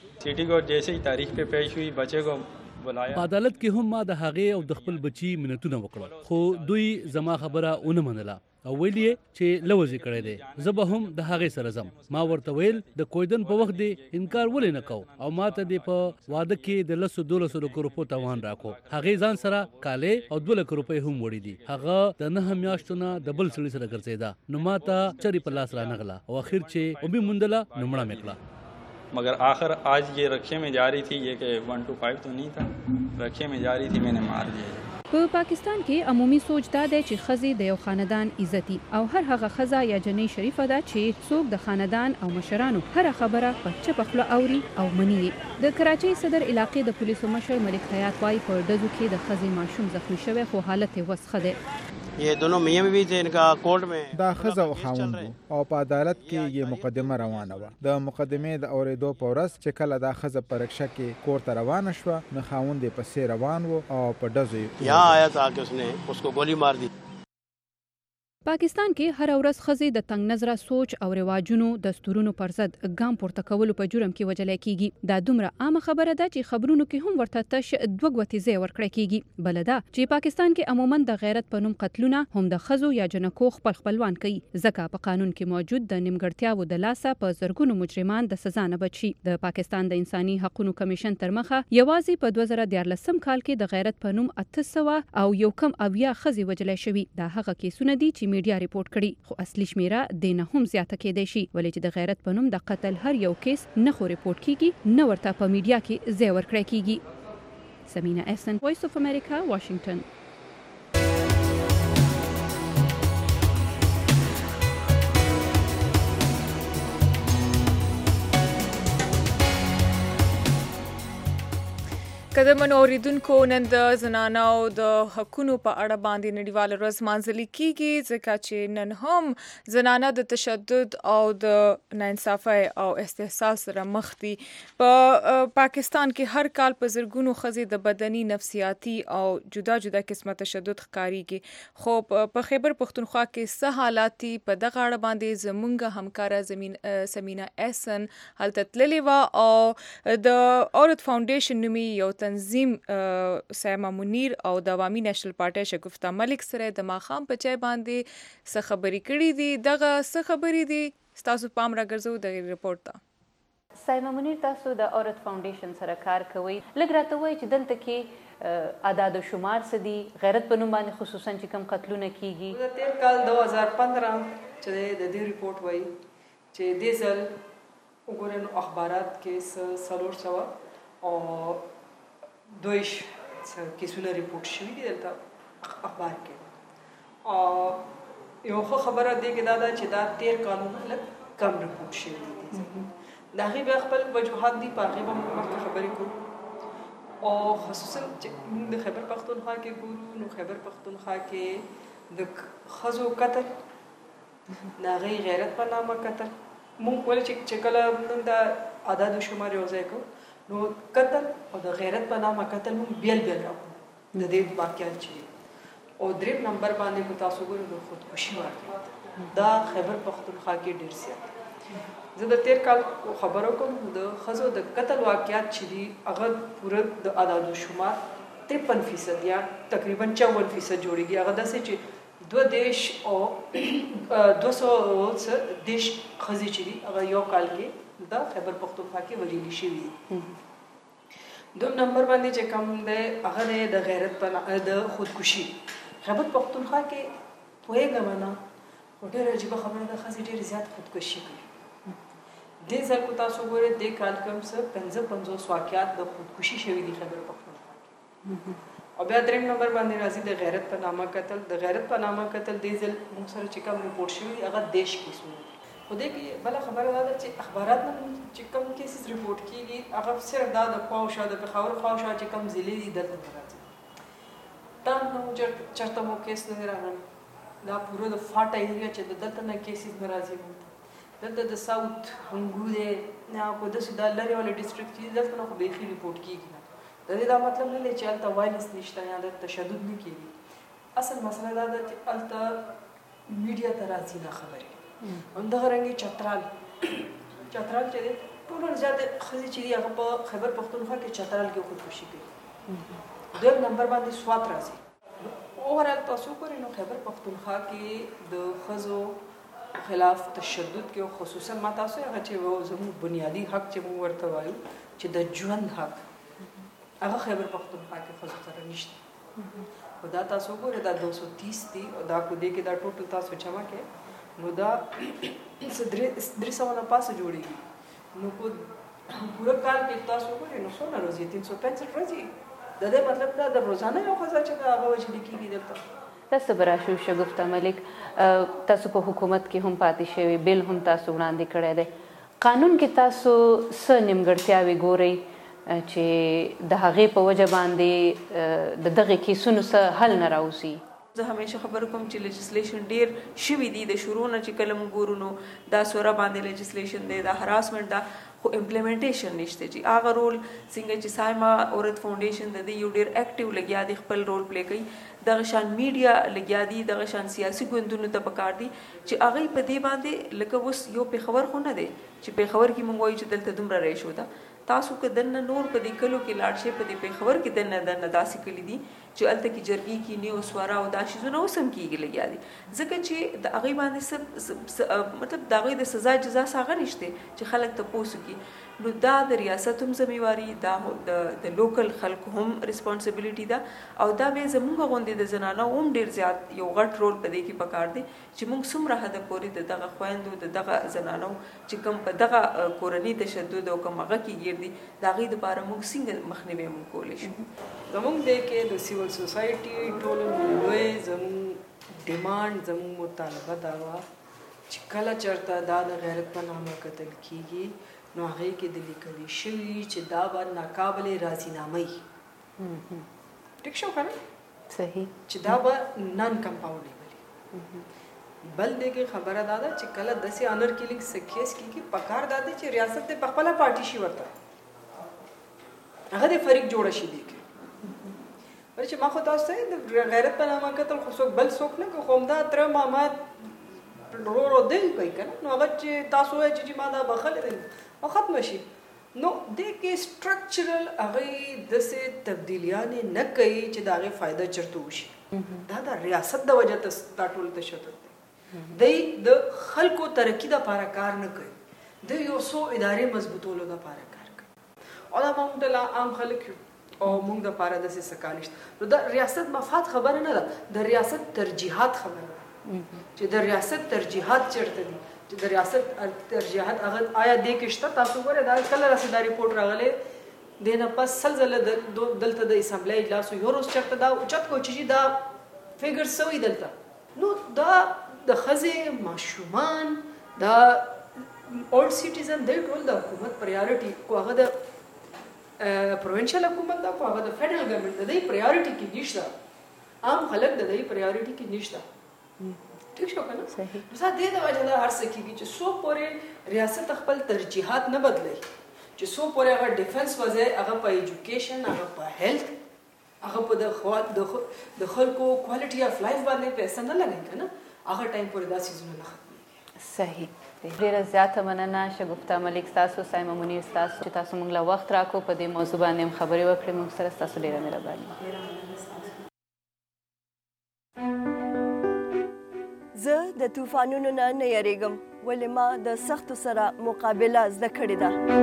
S16: په عدالت کې هم ما د هغې او د خپل بچي منتونه وکړل خو دوی زما خبره ونه منله او ویل یې چې لوځې کړی دی. زه به هم د هغې سره ځم. ما ورته ویل د کویدن په وخت دې انکار ولې نه کو او ما ته دې په واده کې د لسو دولسو لکو روپو تاوان راکو. هغې ځان سره کالې او دوه لکه روپۍ هم وړي دي. هغه د نهه میاشتو نه د بل سړي سره ګرځېده نو ما ته چرې په لاس رانغله او اخر چې وبې موندله نو مړه مې کړه.
S21: मगर आखिर आज ये रखे में जारी थी, ये कि वन टू फाइव तो नहीं था, रखे में जारी थी, मैंने मार दिया.
S20: په پاکستان کې عمومي سوچ دا دی چې ښځې د یو خاندان عزتي او هر هغه ښځه یا جنۍ شریفه ده چې څوک د خاندان او مشرانو هره خبره په چپه خوله اوري او مني یې. د کراچۍ صدر علاقې د پولیسو مشر ملک حیات وایي په ډزو کې د ښځې ماشوم زخمی شوی خو حالت یې وس ښه دی.
S22: ये दोनों मियाँ बीवी थे, इनका कोर्ट में
S23: دا ښځه او خاوند او په عدالت کې یې مقدمه روانه وه. د مقدمې د اورېدو په ورځ چې کله دا ښځه په رکشه کې کور ته روانه شوه نو خاوند یې پسې روان و او په ډزو یې
S22: यहाँ आया था कि उसने उसको गोली मार दी.
S20: پاکستان کې هر ورځ ښځې د تنګ نظره سوچ او رواجونو دستورونو پر ضد ګام پورته کولو په جرم کې وژلی کیږي. دا دومره عامه خبره ده چې خبرونو کې هم ورته تش دوه ګوتې ځای ورکړی کیږي. بله ده چې پاکستان کې عموما د غیرت په نوم قتلونه هم د ښځو یا جنکو خپل خپلوان کوي ځکه په قانون کې موجود د نیمګړتیاوو د لاسه په زرګونو مجرمان د سزا نه بچ شي. د پاکستان د انساني حقوقو کمیشن تر مخه یوازې په دوه زره دیارلسم کال کې د غیرت په نوم اته سوه او یو کم اویا ښځې وژلی شوي. دا هغه کیسونه دي چې میډیا ریپورټ کړي خو اصلي شمیره دې نه هم زیاته کېدای شي ولې چې د غیرت په نوم د قتل هر یو کیس نه خو ریپورټ کیږي نه ورته په میډیا کې ځای ورکړی کیږي. سمینه احسن، وایس اف امریکا، واشنگټن.
S2: قدرمنو اوریدونکو، نن د زنانو د حقونو په اړه باندې نړیواله ورځ مانځلې کیږي ځکه چې نن هم زنانه د تشدد او د ناانصافۍ او استحصال سره مخ دي. په پاکستان کې هر کال په زرګونو ښځې د بدني، نفسیاتي او جدا جدا قسمه تشدد ښکاریږي. خو په خیبر پښتونخوا کې څه حالات دي په دغه اړه باندې زمونږ همکاره زمین سمینه احسن هلته تللې وه او د اورت فاونډیشن نومي یو تنظیم سیما منیر او د عوامي نېشنل پارټي شګفتا ملک سره د ماخام په چای باندې څه خبرې کړې دي دغه څه خبرې دي تاسو پام راګرځو د ریپورت ته
S6: سیما منیر تاسو د اورت فاونډیشن سره کار کوئ لږ راته وایئ چې دلته کې اعداد و شمار څه دي غیرت په نوم باندې خصوصا چې کوم قتلونه کیږي
S10: د تیر کال دو هزار پندرہ چې د دې ریپورت وایي چې دې ځل وګورئ نو اخبارات کې څلور سوه او دویش کیسونه ریپورټ شوي دي دلته اخبار کې او یو ښه خبره دې کې دا ده چې دا تیر کالونه لږ کم ریپورټ شوي دي د هغې بیا خپل وجوهات دي په هغې به موږ مخکې خبرې کوو او خصوصا چې موږ د خیبر پښتونخوا کې ګورو نو خیبر پښتونخوا کې د ښځو قتل د هغې غیرت په نامه قتل موږ ولې چې کله موږ د اعداد و شمار یو ځای کوو نو قتل او د غیرت په نامه قتل موږ بیل بیل راوړو د دې واقعات چې او دریم نمبر باندې کو تاسو ګورئ د خودکشي واقعات دا خیبر پښتونخوا کې ډېر زیات زه د تیر کال خبرو کوم د ښځو د قتل واقعات چې دي هغه پوره د اعداد و شمار ترپن فیصد یا تقریبا چون فیصد جوړیږي هغه داسې چې دو دیش او دو سو دیش ښځې چې دي هغه یو کال کې د خیبر پښتونخوا کې وژلې شوي دي دوم نمبر باندې چې کوم دی هغه دی د غیرت په د خودکشي خیبر پښتونخوا کې پوهېږم نه خو ډېره عجیبه خبره ده ښځې ډېرې زیات خودکشي کوي دې ځل کو تاسو ګورئ دې کال کوم څه پنځه پنځوس واقعات د خودکشي شوي دي خیبر پښتونخوا کې او بیا دریم نمبر باندې راځي د غیرت په نامه قتل د غیرت په نامه قتل دې ځل موږ سره چې کوم ریپورټ شوي دي هغه دیش کیسونه خو دې کې بله خبره دا ده چې اخبارات نه چې کوم کیسز ریپورټ کېږي هغه صرف دا د خوا او شا د پېښور خوا او شا چې کوم ضلعې دي دلته نه راځي دا نه چېرته مو کیس نه راغلی دا پوره د فاټا ایریا چې د دلته نه کیسز نه راځي دلته د ساوت هنګو دی نه په داسې دا لرې والا ډسټرکټ چې دلته نه خو بیخي ریپورټ کېږي نه د دې دا مطلب نه دی چې هلته وایلنس نشته یا د تشدد نه کېږي اصل مسله دا ده چې هلته میډیا ته راځي دا خبرې همدغه رنګې چترال چترال چې دی ټولو زیاتې ښځې چې دي هغه په خیبر پښتونخوا کې چترال کې خودکشي کوي دویم نمبر باندې سوات راځي اوورال تاسو ګورئ نو خیبر پښتونخوا کې د ښځو خلاف تشدد کې خصوصا ما تاسو هغه چې زموږ بنیادی حق چې موږ ورته وایو چې د ژوند حق هغه خیبر پښتونخوا کې ښځو سره نشته خو دا تاسو ګورئ دا دو سو تیس دي او دا کو دې کې دا ټوټل تاسو جمع کړئ نو دا درې سوه نه پاسه جوړېږي نو په پوره کال کې تاسو ګورئ نو څومره ورځې تین سو پنځه ورځې د دې مطلب دا د روزانه یو ښځه چې د هغه وژلې کېږي دلته
S6: تاسو به راشو شګفتا ملک تاسو په حکومت کې هم پاتې شوي بیل هم تاسو وړاندې کړی دی قانون کې تاسو څه نیمګړتیاوې ګورئ چې د هغې په وجه باندې د دغې کیسونو څه حل نه راوځي
S11: زه همیشه خبر کوم چې لیجسلیشن ډیر شوي دي د شروع نه چې کله موږ ګورو نو دا سوره باندې لیجسلیشن دی دا هراسمنټ دا خو امپلیمنټیشن نشته چې هغه رول څنګه چې سایما عورت فاونډیشن د دې یو ډیر اکټیو لګیا دی خپل رول پلی کوي دغه شان میډیا لګیا دي دغه شان سیاسي ګوندونو ته پکار دي چې هغه په دې باندې لکه اوس یو پیښور خو نه دی چې پیښور کې موږ وایو چې دلته دومره ریشو ده تاسو که دنه نور په دې کلو کې لاړ شئ په دې پیښور کې دنه دنه داسې کلي دي چې هلته کې جرګې کینې او سواره او دا شیزونه اوس هم کېږي لګیا دي ځکه چې د هغې باندې مطلب د هغې د سزا جزا څه هغه نشته چې خلک تپوس وکړي نو دا د ریاست هم ذمہواري دا د لوکل خلکو هم ریسپانسبیلیټي ده او دا به زموږ غوندې د زنانو هم ډېر زیات یو غټ رول په دې کې پکار دی چې موږ څومره حده پورې د دغه خویندو د دغه زنانو چې کوم په دغه کورني تشدد او کوم هغه کې ګیر دي د هغې دپاره موږ څنګه مخنیوی موږ کولی شو
S10: زموږ دی کې د سیول سوسایټي ټولو لوی زموږ ډیمانډ زموږ مطالبه دا وه چې کله چېرته دا د غیرت په نامه قتل کېږي نو هغې کې د لیکلي شوي چې دا به ناقابل راضینامه وي ټیک شو که نه
S6: صحیح
S10: چې دا به نان کمپاونډیبل بل دی کې خبره دا ده چې کله داسې آنر کیلینګ څه کیس کېږي پکار دا دی چې ریاست دی په خپله پارټي شي ورته هغه د فریق جوړه شي دی کې ولې چې ما خو تاسو ته د غیرت په نامه قتل خو څوک بل څوک نه که خو همدا تره ماما ورو ورو دی کوي که نه نو هغه چې تاسو وایئ چې ما دا بخښلی دی او ختمه شي نو د کې سټرکچرل هغه د سه تبدیلیانې نه کوي چې دا غي فائدہ چرته وشي دا د ریاست د وجه ته دا ټول تشدد دی د خلکو ترقی د لپاره کار نه کوي د یو څو ادارې مضبوطولو د لپاره کار کوي او دا موږ د عام خلک او موږ د لپاره د سکالښت نو د ریاست مفاد خبره نه ده د ریاست ترجیحات خبره ده چې د ریاست ترجیحات چیرته دي چې د ریاست ترجیحات هغه آیا د کېشته تاسو ګوره دا کله راځي دا ریپورت راغله دنه پس سلسله د دلته د اسمبلی اجلاس یو روز چرته دا اوچت کو چې دا فګر سوی دلته نو دا د خزه ماشومان دا اولډ سټیزن د ټول د حکومت پرایورټي کو هغه د پروینشل حکومت دا کو هغه د فدرل ګورنمنت د پرایورټي کې نشته عام خلک د دې پرایورټي کې نشته ٹھیک شو کنه صحیح نو د دې وجه له هر څه کېږي چې سو پورې ریاست خپل ترجیحات نه بدلي چې سو پورې هغه ډیفنس وځي هغه په ایجوکیشن هغه په هیلث هغه په د خوا د خلکو کوالټي اف لایف باندې پیسې نه لګي کنه هغه ټایم پورې دا سيزونه نه ختمي
S6: صحیح ډیره زیاته مننه شګفتا ملک تاسو سایمه منیر تاسو چې تاسو موږ له وخت راکو په دې موضوع باندې خبرې وکړې موږ سره تاسو ډیره مهرباني
S1: زه د طوفانونو نه نه یریږم ولې ما د سختو سره مقابله زده کړې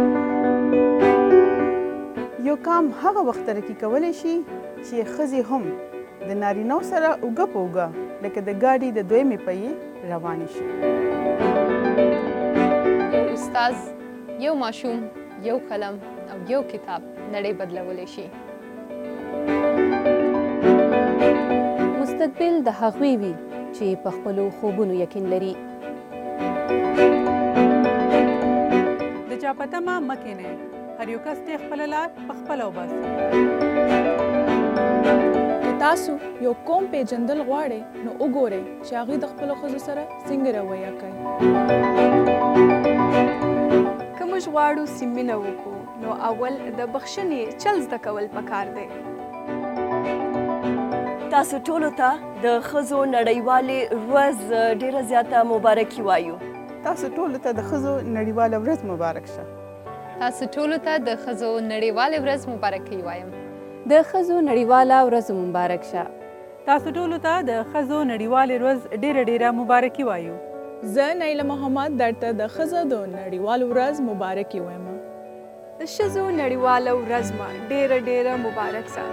S1: ده
S4: یو کام هغه وخت ترقي کولی شي چې ښځې هم د نارینهو سره اوږه په اوږه لکه د ګاډي د دویمې پهیې روانې شي
S5: یو استاد یو ماشوم یو قلم او یو کتاب نړۍ بدلولی شي
S20: مستقبل د هغوی وي چې په خپلو خوبونو یقین لري
S7: د چا په تمه مه کینئ هر یو کس دی خپله لار په خپله وباسي
S8: که تاسو یو قوم پیژندل غواړئ نو وګورئ چې هغوی د خپلو ښځو سره څنګه رویه کوي
S9: که موږ غواړو چې مینه وکړو نو اول د بخښنې چل زده کول پکار دی
S1: تاسو ټولو ته د ښځو نړیوالې ورځ ډیره زیاته مبارکي وایو
S4: تاسو ټولو ته د ښځو نړیواله ورځ مبارک شه
S5: تاسو ټولو ته د ښځو نړیواله ورځ مبارکي وایم
S20: د ښځو نړیواله ورځ مبارک شه
S7: تاسو ټولو ته د ښځو نړیواله ورځ ډیره ډیره مبارکي وایو
S8: زه نیله محمد درته د ښځو د نړیواله ورځ مبارکي وایم
S9: د ښځو نړیواله ورځ مو ډیره ډیره مبارک شه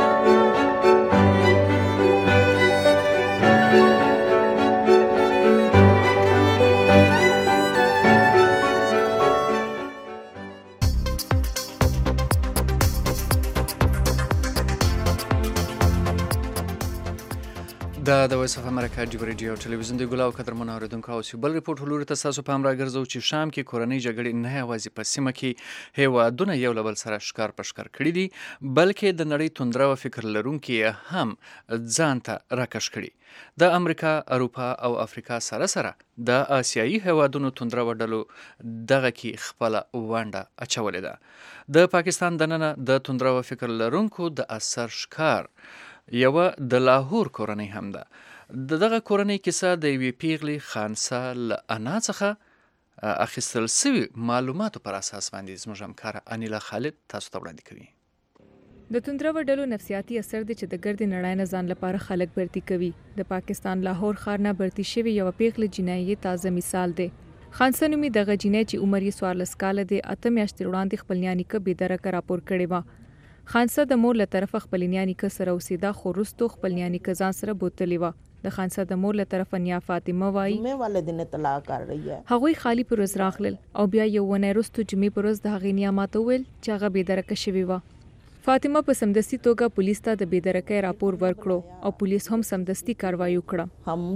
S3: دا د وایس اف امریکا ډیو ریډیو ټلویزیون دی ګلاو قدرمن اوریدونکو او بل ریپورت لوري ته تاسو پام راګرځو چې شام کې کورنۍ جګړې نه یوازې په سیمه کې هیوادونه یو له بل سره ښکار په ښکار کړي دي بلکې د نړۍ توندره او فکر لرونکي هم ځان ته راکش کړي د امریکا اروپا او افریقا سره سره د آسیایي هیوادونو توندره وډلو دغه کې خپل وانډه اچولې ده د پاکستان دننه د توندره او فکر لرونکو د اثر ښکار یوه د لاهور کورنۍ هم ده د دغه کورنۍ کیسه د یوې پیغلې خانسا له انا څخه اخیستل سوي معلوماتو پر اساس باندې زموږ همکاره انیلا خالد تاسو ته وړاندې کوي
S2: د توندره وډلو نفسیاتي اثر دی چې د ګردې نړۍ نه ځان لپاره خلک برتي کوي د پاکستان لاهور ښار نه برتي شوي یوه پیغلې جنایي تازه مثال دی خانسا نومي دغه جنۍ چې عمر یې څوارلس کاله دی اته میاشتې وړاندې خپل نیانیکه بېدرکه راپور کړې وه خانسا د مور له طرفه خپل نیانیکه سره اوسېده خو وروستو خپل نیانیکه ځان سره بوتلې وه د خانسا د مور له طرفه نیا فاطمه وایي هغوی خالي پر ورځ راغلل او بیا یو ونې وروستو جمعې پر ورځ د هغې نیا ماته وویل چې هغه بېدرکه شوې وه فاطمه په سمدستي توګه پولیس ته د بېدرکۍ راپور ورکړو او پولیس هم سمدستي کاروایی وکړه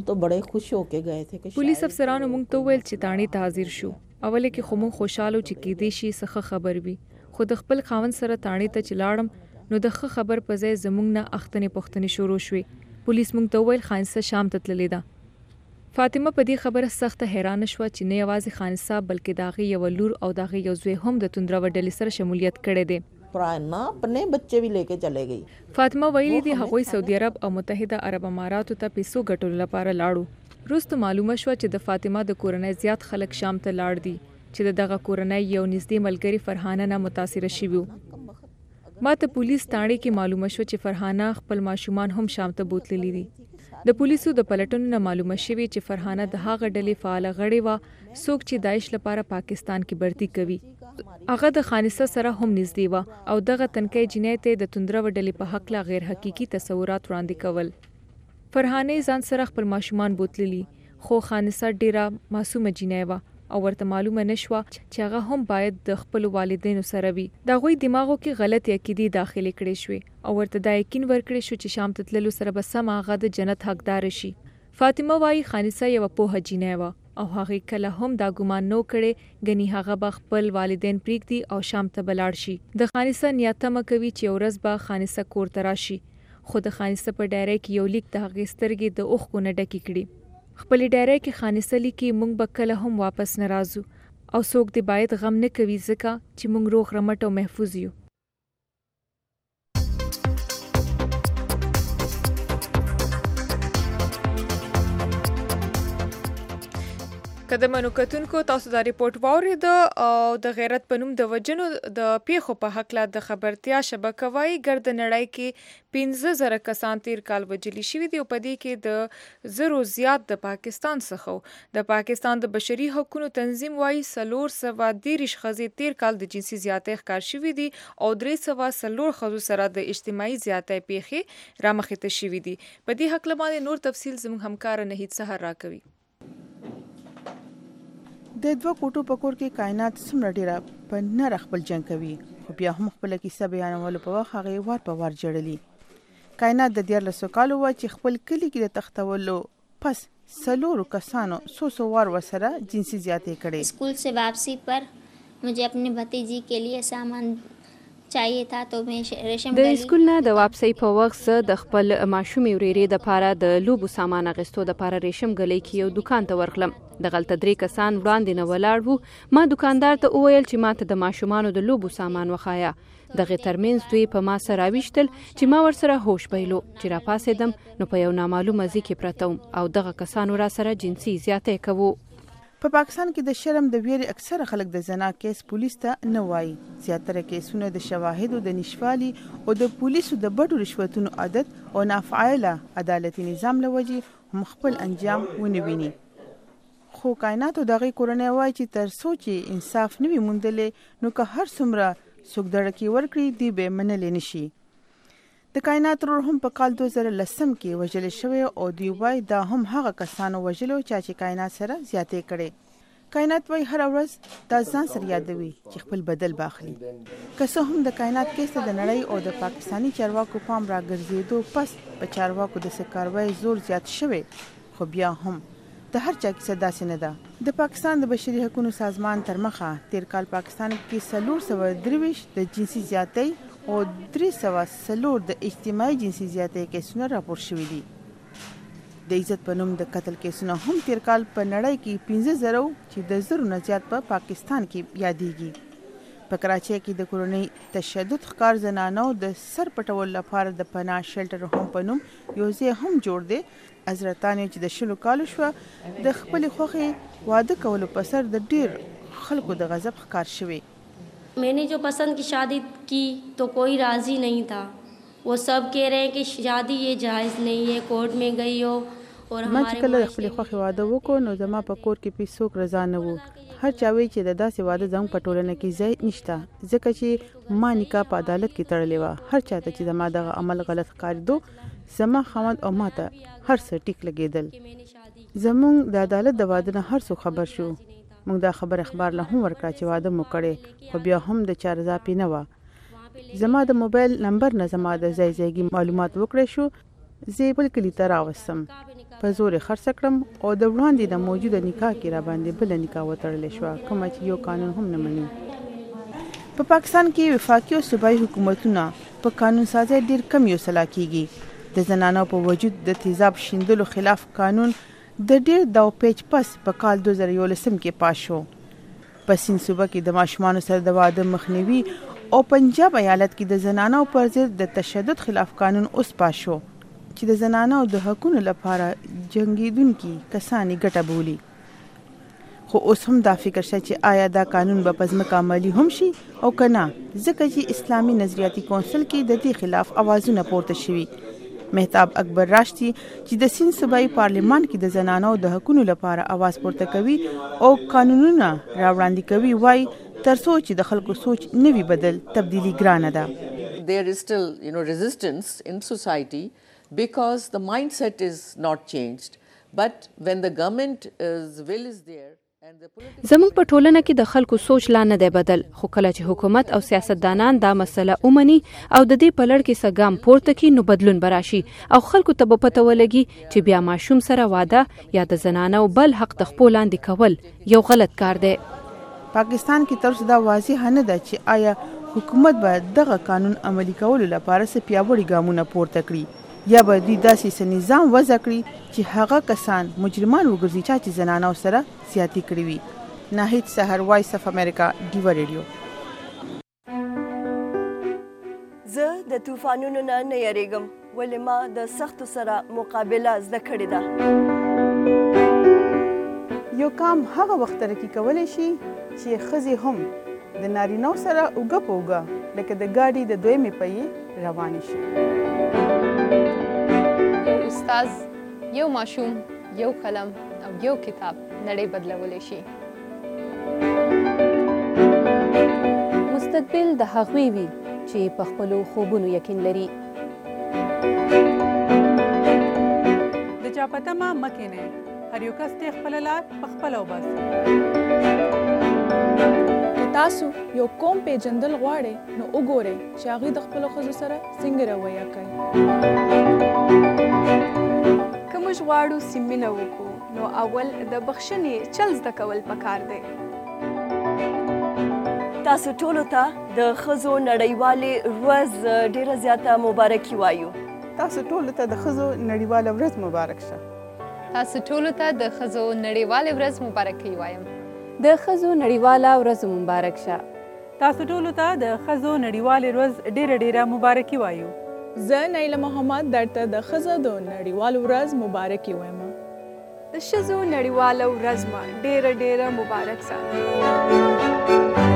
S2: پولیس افسرانو موږ ته وویل چې تاڼې ته حاضر شو اولې کې خو موږ خوشحاله چې کېدای شي څه خبر وي خو د خپل خاوند سره تاڼې ته چې لاړم نو د ښه خبر په ځای زموږ نه اختنې پوښتنې شروع شوې پولیس موږ ته وویل خانسا شام ته تللې ده فاطمه په دې خبره سخته حیرانه شوه چې نه یوازې خانسا بلکې د هغې یوه لور او د هغې یو زوی هم د توندره وډلې سره شمولیت کړی دی فاطمه ویلي دي هغوی سعودي عرب او متحده عرب اماراتو ته پیسو ګټلو لپاره لاړو وروسته معلومه شوه چې د فاطمه د کورنۍ زیات خلک شام ته لاړ دي چې د دغه کورنۍ یو نږدې ملګری فرحانه نه متاثره شوی و. ما ته پولیس تاڼې کې معلومه شو چې فرحانه خپل ماشومان هم شام ته بوتللي دي. د پولیسو د پلټنو نه معلومه شوې چې فرحانه د هغه ډلې فعاله غړې وه څوک چې داعش لپاره پاکستان کې برتی کوي. هغه د خانسه سره هم نږدې وه او دغه تنکۍ جنۍ ته د توندرو ډلې په حق لا غیر حقیقي تصورات وړاندې کول. فرحانه ځان سره خپل ماشومان بوتللي خو خانسه ډیره معصومه جنۍ وه او ورته معلومه نشوه چې هغه هم باید د خپل والدینو سره وي. د هغوی دماغو کې غلط عقیدې داخلي کړې شوې او ورته دا یقین ورکړی شو چې شام ته تللو سره به سم هغه د جنت حقدار شي. فاطمه وایي خانسه یوه پوهه جینۍ وه او هغې کله هم دا ګمان نو کړی ګنې هغه به خپل والدین پرېږدي او شام ته به لاړ شي. د خانسه نیت تمه کوي چې یو ورځ به خانسه کور ته راشي خو د خانسه په ډایري کې یو لیک د هغې سترګې د اوښکو نه ډکې کړي. خپل ډایري کې خانسه لیکي موږ به کله هم واپس نه راځو او څوک دې باید غم نه کوي ځکه چې موږ روغ رمټ او محفوظ یو. که د منو کتونکو تاسو دا ریپورت واورېده او د غیرت په نوم د وجنو د پیښو په هکله د خبرتیا شبکه وایي ګرد نړۍ کې پنځه زره کسان تیر کال وژلي شوي دي او په دې کې د زرو زیات د پاکستان څخه. د پاکستان د بشري حقوقو تنظیم وایي څلور سوه دېرش ښځې تیر کال د جنسي زیاتۍ ښکار شوي دي او درې سوه څلور ښځو سره د اجتماعي زیاتۍ پیښې رامخې ته شوي دي. په دې هکله باندې نور تفصیل زموږ همکاره نهید سحر راکوي.
S4: د دوه کوټو په کور کې کائنات څومره ډیره په نر خپل جنگ کوي خو بیا هم خپل کیسه بیانولو په وخت هغه وار په وار جړلی. کائنات د دیارلسو کالو و چې خپل کلی کې د تختولو پس سلورو کسانو سو سو وار وسره جنسي زیاتې کړې.
S12: स्कूल से वापसी पर मुझे अपनी भतीजी के लिए सामान चाहिए था तो मैं रेशम
S20: د سکول نه د واپسی په وخت زه د خپل ماشومې ورېرې د پاره د لوبو سامان اغستو د پاره ریشم ګلۍ کې یو دکان ته ورغلم. د غلطه درې کسان وړاندې نه ولاړ وو. ما دکاندار ته وویل چې ما ته د ماشومانو د لوبو سامان وخایا. دغه ترمنځ دوی په ما سره راویشتل چې ما ورسره هوش بایلو. چې را پاسېدم نو په یو نامعلومه ځای کې پرته وم او دغه کسانو را سره جنسي زیاتۍ کوو.
S4: په پاکستان کې د شرم د ویرې اکثره خلک د زنا کیس پولیس ته نه وایي. زیاتره کیسونه د شواهدو د نشوالي او د پولیسو د بډو رشوتونو عادت او نافعاله عدالتي نظام له وجې هم خپل انجام ونه ویني. خو کائنات او دغه کورنۍ وایي چې تر څو چې انصاف نه وي موندلې نو که هر څومره څوک دړکې ورکړي دی به منلی نشي. د کائنات ورور هم په کال دوه زره لسم کې وژل شوی او دوی وایي دا هم هغه کسانو وژلو چا چې کائنات سره زیاتې کړي. کائنات وایي هر ورځ دا ځان سره یادوي چې خپل بدل باخلي. که څه هم د کائنات کیس ته د نړۍ او د پاکستاني چارواکو پام راګرځېدو پس په چارواکو د سکاروي زور زیات شوی خو بیا هم د هر چا کیسه داسې نه ده. د پاکستان د بشري حقوقو سازمان تر مخه تیر کال پاکستان کې څلور سوه درویشت د جنسي زیاتۍ او درې سوه څلور د اجتماعي جنسي زیاتۍ کیسونه راپور شوي دي. د عزت په نوم د قتل کیسونه هم تیر کال په نړۍ کې پنځه زره چې د زرو نه زیات په پاکستان کې یادېږي. په کراچۍ کې د کورنۍ تشدد ښکار زنانو د سر پټولو لپاره د پناه شیلټر هم په نوم یو ځای هم جوړ دی. حضرتانو چې د شلو کالو شوه د خپلې خوښې واده کولو په سر د ډیر خلکو د غضب ښکار شوی.
S13: मैंने जो पसंद की शादी की तो कोई राज़ी नहीं था. वो सब कह रहे हैं कि शादी ये जायज़ नहीं है. कोर्ट में गई हो और
S4: ما چې کله د خپلې خوښې واده وکړو نو زما په کور کې هیڅوک رضا نه وو. هر چا وایي چې د داسې واده زموږ په ټولنه کې ځای نشته ځکه چې ما نکاح په عدالت کې تړلې وه. هر چا ته چې زما دغه عمل غلط ښکارېدو زما خاوند او ما ته هر څه ټیک لګېدل. زموږ د عدالت د واده نه هر څوک خبر شو. موږ دا خبر اخبار له هم ورکړه چې واده مو کړی خو بیا هم د چا رضا پې نه وه. زما د موبایل نمبر نه زما د ځای ځایګي معلومات وکړی شو. زه یې بل کلي ته راوستم په زور یې خرڅه کړم او د وړاندې د موجوده نکاح کې را باندې بله نکاح وتړلی شوه کومه چې یو قانون هم نه مني. په پاکستان کې وفاقي او صوبایي حکومتونه په قانون سازۍ ډېر کم یو سلا کېږي. د زنانو په وجود د تیزاب شیندلو خلاف قانون د ډېر داو پیچ پس په کال دوه زره یولسم کې پاس شو. په سیند صوبه کې د ماشومانو سره د واده مخنیوي او پنجاب ایالت کې د زنانو پر ضد د تشدد خلاف قانون اوس پاس شو چې د زنانو د حقوقو لپاره جنګیدونکي کسانې ګټه بولي. خو اوس هم دا فکر شته چې آیا دا قانون به په ځمکه عملي هم شي او که نه، ځکه چې اسلامي نظریاتي کونسل کې د دې خلاف اوازونه پورته شوي. مهتاب اکبر راشدي چې د سیند صوبایي پارلمان کې د زنانو د حقونو لپاره اواز پورته کوي او قانونونه راوړاندې کوي، وایي تر څو چې د خلکو سوچ نوي بدل، تبدیلی ګرانه ده.
S14: There is still, you know, resistance in society because the mindset is not changed. But when the government's will is there,
S20: زموږ په ټولنه کې د خلکو سوچ لا نه دی بدل، خو کله چې حکومت او سیاستدانان دا مسله ومني او د دې په لړ کې څه ګام پورته کړي، نو بدلون به راشي او خلکو ته به پته ولګي چې بیا ماشوم سره واده یا د زنانو بل حق د خپل لاندې کول یو غلط کار دی.
S4: پاکستان کې تر اوسه دا واضح نه ده چې آیا حکومت به دغه قانون عملي کولو لپاره څه پیاوړي ګامونه پورته کړي یا به دوی داسې څه نظام وضع کړي چې هغه کسان مجرمان وګرځي چا چې زنانو سره زیاتې کړې وي. ناهید سحر، وایس اف امریکا، ډیوا ریډیو.
S1: زه د طوفانونو نه نه یریږم ولې ما د سختو سره مقابله زده کړې ده.
S4: یو کام هغه وخت ترقي کولی شي چې ښځې هم د نارینهو سره اوږه په اوږه لکه د ګاډي د دویمې پهیې روانې شي.
S5: یو استاد، یو ماشوم، یو قلم او یو کتاب نړۍ بدلولی شي.
S20: مستقبل د هغوی وي چې په خپلو خوبونو یقین لري.
S7: د چا په تمه مه کښېنئ، هر یو کس دی خپله لار په خپله وباسي.
S8: که تاسو یو قوم پیژندل غواړئ نو وګورئ چې هغوی د خپلو ښځو سره څنګه رویه کوي.
S9: که موږ غواړو چې مینه وکړو نو اول د بخښنې چل زده کول پکار دی.
S1: تاسو ټولو ته د ښځو نړیوالې ورځ ډیره زیاته مبارکي وایو.
S4: تاسو ټولو ته د ښځو نړیواله ورځ مبارک شه.
S5: تاسو ټولو ته د ښځو نړیواله ورځ مبارکي وایم.
S20: د ښځو نړیواله ورځ مبارک شه.
S7: تاسو ټولو ته د ښځو نړیوالې ورځ ډیره ډیره مبارکي وایو.
S8: زه نیله محمد درته د ښځو د نړیوالو ورځ مبارکي وایم.
S9: د ښځو نړیواله ورځ مو ډیره ډیره مبارک شه.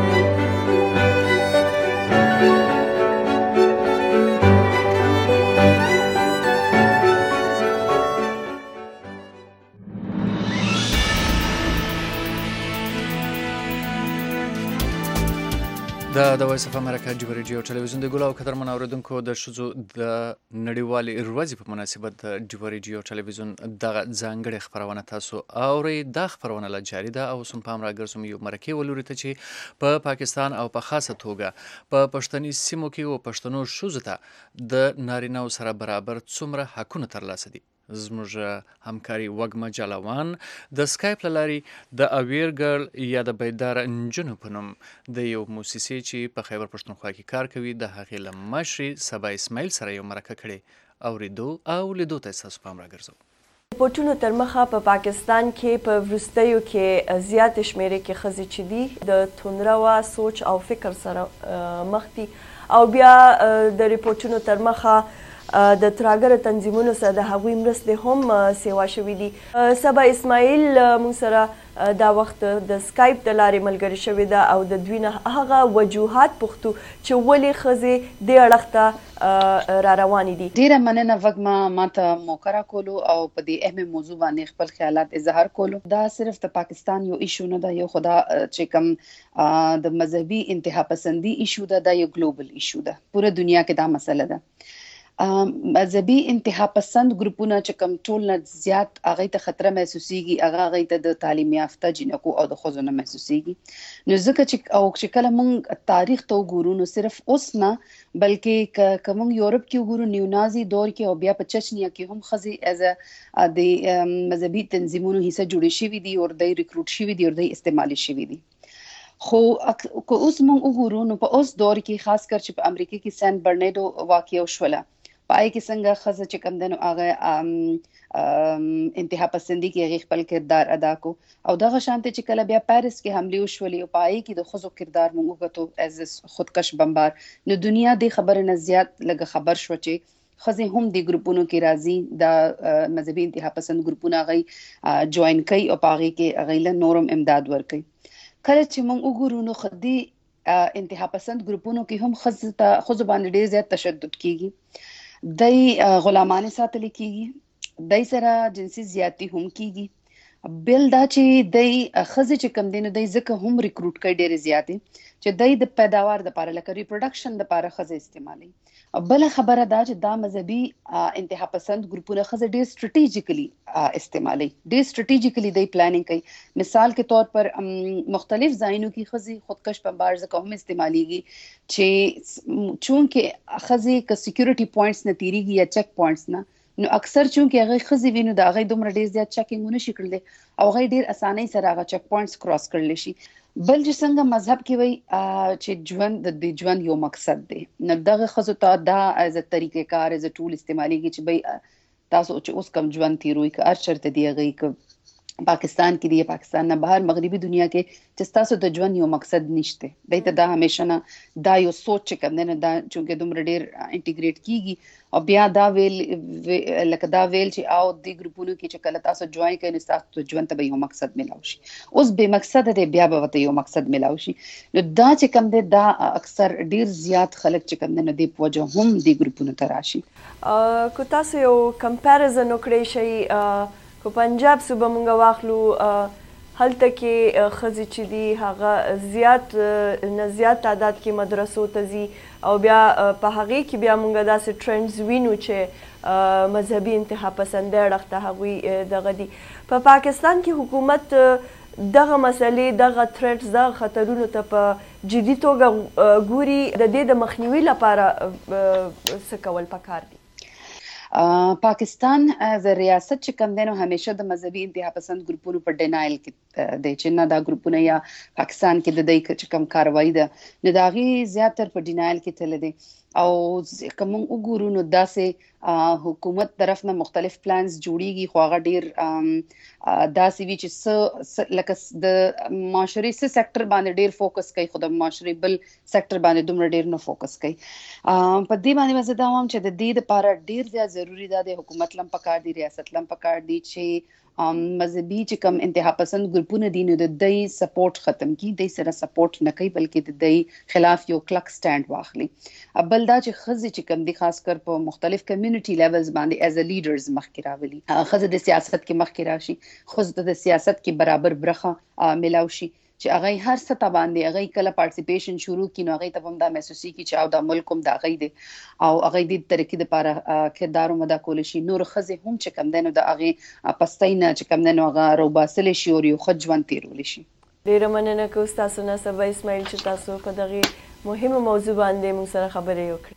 S3: دا د وایس اف امریکا ډیوا ریډیو ټلویزیون د ګلو او قدرمن اوریدونکو د ښځو د نړیوالې ورځې په مناسبت د ډیوا ریډیو ټلویزیون دغه ځانګړې خپرونه تاسو اورئ. دا خپرونه لا جاري ده او اوس هم پام راګرځوم یو مرکې ولوري ته چې په پاکستان او په خاصه توګه په پښتني سیمو کې او پښتنو ښځو ته د نارینهو سره برابر څومره حقونه ترلاسه دي. زموږ همکاري وږمه جلاوان د سکایپ له لارې د اویر ګرل یا د بیداره نجونو په نوم د یو موسسې چې په خیبر پښتونخوا کې کار کوي د هغې له مشرې سبا اسماعیل سره یو مرکه کړې. اورېدو او لیدو ته ستاسو پام راګرځوم.
S1: رپورټونو تر مخه په پاکستان کې په وروستیو کې زیات شمیرې کې ښځې چې دي د توندروا سوچ او فکر سره مخ دي او بیا د رپورټونو تر مخه د تراګر تنظیمونو سره د هغوی مرستې هم سیوا شوي دي. سبا اسماعیل موږ سره دا وخت د سکایپ د لارې ملګرې شوې ده او د دوی نه هغه وجوهات پوښتو چې ولې ښځې دې اړخ ته را روانې دي.
S15: ډیره مننه وږمه، ماته موقع راکولو او په دې اهمه موضوع باندې خپل خیالات اظهار کولو. دا صرف د پاکستان یو ایشو نه ده، یو خدا چې کوم د مذهبي انتها پسندي ایشو ده، دا یو ګلوبل ایشو ده، پوره دنیا کې دا مسله ده. مذهبي انتها پسند ګروپونه چې کوم ټول نه زیات هغه ته خطر محسوسيږي، هغه هغه ته د تعلیم یافته جنکو او د ښځو نه محسوسيږي. نو ځکه چې او چې کله موږ تاریخ ته وګورو نو صرف اوس نه بلکې که موږ یورپ کې وګورو نیونازي دور کې او بیا په چچنیا کې هم ښځې از د مذهبي تنظیمونو حصہ جوړې شوي دي او د ریکروټ شوي دي او د استعمالي شوي دي. خو که اوس موږ وګورو نو په اوس دور کې خاص کر چې په امریکا کې سان برناډو واقعه وشوله، پای کې څنګه ښځه چې کوم دنو هغه انتها پسندي کې هغې خپل کردار ادا کو او دغه شانته چې کله بیا پاریس کې حملې وشولې او پای کې د ښځو کردار موږ وکړو ایز خودکش بمبار. نو دنیا دې خبره نه زیات لږ خبر شو چې خزه هم د ګروپونو کې راځي د مذهبي انتها پسند ګروپونه غي جوائن کوي او پاغي کې غیله نورم امداد ورکوي. کله چې موږ وګورو نو خدي انتها پسند ګروپونو کې هم خزه ته خزه باندې ډیر زیات تشدد کیږي، دای غلامانه ساتل کیږي، دای سره جنسي زیاتی هم کیږي. بل دا چې دای خزه چې کم دینو دای ځکه هم ریکروټ کوي ډیر زیاتې چې دای د پیداوار د لپاره لکه ریپروډکشن د لپاره خزه استعمالي. بل خبره دا چې دا مذهبي انتها پسند ګروپونه خزه ډیر سټریټیجیکلی استعمالي، ډیر سټریټیجیکلی دای پلانینګ کوي. مثال کے طور پر مختلف ځایونو کې خزه خودکش بمبار ځکه هم استعماليږي چې چونکه خزه ک سکیورټي پوینټس نه تیریږي یا چیک پوینټس نه، نو اکثر چونکه هغه خزي وینو دا هغه دومره ډیر زیات چیکینګونه شي کړل او هغه ډیر اسانۍ سره هغه چیک پوینټس کراس کړل شي. بل چې څنګه مذهب کې وای چې ژوند د ژوند یو مقصد دی، نو دغه خزو ته دا از طریقې کار از ټول استعماليږي چې بای تاسو چې اوس کم ژوند تیروي که هر چرته دی هغه پاکستان کې دی پاکستان نه بهر مغربي دنیا کې چې تاسو د ژوند یو مقصد نشته. دایته دا همیشه نه دا یو سوچ کوم نه دا چې دومره ډیر انټیګریټ کیږي او بیا دا ویل لکه دا ویل چې او د ګروپونو کې چې کله تاسو جوائن کړئ تاسو د ژوند ته یو مقصد ملاو شي. اوس به مقصد دی بیا به ته یو مقصد ملاو شي. نو دا چې کوم دی دا اکثر ډیر زیات خلک چې کوم نه دی په وجه هم د ګروپونو ته راشي.
S1: کو تاسو یو کمپیریزن وکړئ شي کو پنجاب صوبه مونږ واخلو هلته کې خزي چې دی هغه زیات نه زیات تعداد کې مدرسو ته ځي او بیا په هغه کې بیا مونږ داسې ټرندز وینو چې مذهبي انتها پسندۍ اړخ ته هغوی دغه دي. په پاکستان کې حکومت دغه مسلې دغه تھریټس دغه خطرونو ته په جدي توګه ګوري، د دې د مخنیوي لپاره څه کول پکار دي؟
S15: پاکستان از ریاست چې کم دی نو همیشه د مذهبي انتها پسند ګروپونو په ډینایل کې دی چې نه دا ګروپونه یا پاکستان کې د دوی چې کم کاروایی ده نو د هغې زیاتر په ډینایل کې تللی دی. او که موږ وګورو نو داسې حکومت طرف نه مختلف پلانز جوړیږي خو هغه ډیر داسې وي چې څه لکه د معاشري څه سیکټر باندې ډیر فوکس کوي خو د معاشري بل سیکټر باندې دومره ډیر نه فوکس کوي. په دې باندې زه دا وایم چې د دې لپاره ډیر زیات ضروری ده د حکومت لم پکار دی، ریاست لم پکار دی چې مذهبي چې کم انتها پسند ګروپونه دي نو د دوی سپورټ ختم کی، دوی سره سپورټ نه کوي بلکې د دوی خلاف یو کلک سټاند واخلي. بل دا چې ښځې چې کم دي خاص کر په مختلف کمیونټي لیولز باندې ایز ا لیډرز مخکې راولي، ښځه د سیاست کې مخکې راشي، ښځو ته د سیاست کې برابر برخه ملاو شي چې هغه هر سطح باندې هغه کله پارټیسیپیشن شروع کړي نو هغه ته هم دا محسوسي کی چې او د ملک هم دا غي دي او هغه د ترقی لپاره کردار مدا کول شي. نور ښځې هم چې کم دنو د هغه پستاینه چې کم دنو هغه روباسل شي او یو خجوان تیرول شي.
S1: ډیره مننه کوم تاسو نه سبا اسماعیل چې تاسو په دغه مهمه موضوع باندې موږ سره خبرې وکړې.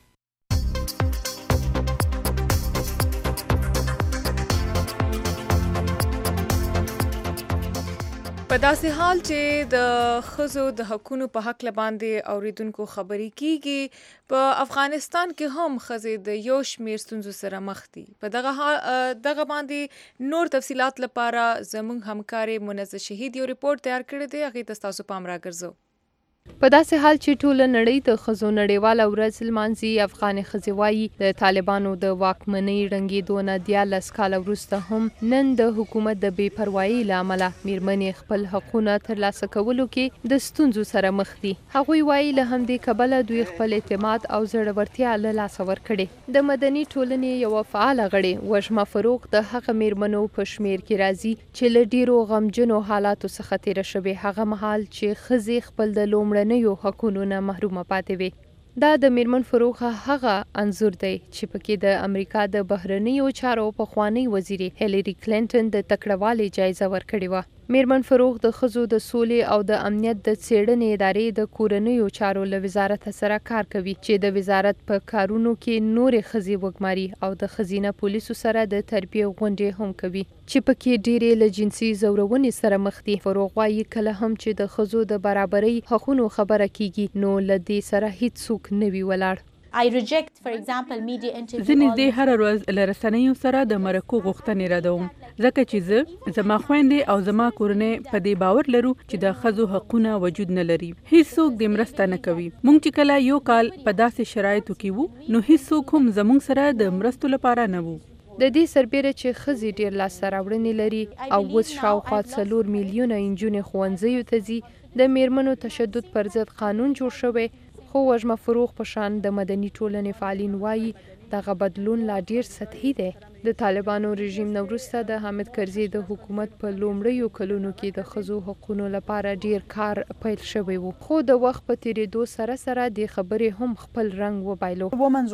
S2: په داسې حال چې د ښځو د حقونو په حق باندې اوریدونکو خبرې کیږي، په افغانستان کې هم ښځې د یو شمیر ستونزو سره مخ دي. په دغه دغه باندې نور تفصیلات لپاره زموږ همکارې منزه شهید یو ریپورت تیار کړی دی، هغې ته ستاسو پام راګرځو.
S20: په داسې حال چې ټوله نړۍ د ښځو نړیواله ورځ لمانځي، افغانې ښځې وایي د طالبانو د واکمنۍ ړنګېدو نه دیارلس کاله وروسته هم نن د حکومت د بې پروایۍ له امله میرمنې خپل حقونه ترلاسه کولو کې د ستونزو سره مخ دي. هغوی وایي له همدې کبله دوی خپل اعتماد او زړورتیا له لاسه ورکړې. د مدني ټولنې یوه فعاله غړې وژمه فروغ د هغه میرمنو په شمیر کې راځي چې له ډیرو غمجنو حالاتو څخه تېره شوې، هغه مهال چې ښځې خپل د لومړنیو حقونو نه محرومه پاتې وي. دا د میرمن فروغ هغه انځور دی چې پکې د امریکا د بهرنیو چارو پخوانی وزیرې هیلری کلینټن د تکړهوالي جایزه ورکړې وه. میرمن فروغ د ښځو د سولې او د امنیت د څېړنې ادارې د کورنیو چارو له وزارت سره کار کوي چې د وزارت په کارونو کې نورې ښځې وګماري او د ښځینه پولیسو سره د تربیې غونډې هم کوي چې پکې ډېرې له جنسي ځورونې سره مخ دي. فروغ وایي کله هم چې د ښځو د برابرۍ حقونو خبره کیږي نو له دې سره هیڅوک نه وي ولاړ.
S8: زه نږدې هره ورځ له رسنیو سره د مرکو غوښتنې ردوم ځکه چې زه زما خویندې او زما کورنۍ په دې باور لرو چې د ښځو حقونه وجود نه لري. هیڅوک دې مرسته نه کوي. موږ چې کله یو کال په داسې شرایطو کې وو نو هیڅوک هم زموږ سره د مرستو لپاره نه وو.
S2: د دې سربیره چې ښځې ډېر لاسته راوړنې لري او اوس شاوخوا څلور میلیونه نجونې ښوونځیو ته ځي، د میرمنو تشدد پر ضد قانون جوړ شوی، خو وژمه فروغ په شان د مدني ټولنې فعالین وایي دغه بدلون لا ډیر سطحي دی. د طالبانو رژیم نه وروسته د حامد کرزي د حکومت په لومړیو کلونو کې د ښځو حقونو لپاره ډیر کار پیل شوی و، خو د وخت په تیریدو سره سره د خبرې هم خپل رنګ وبایلو.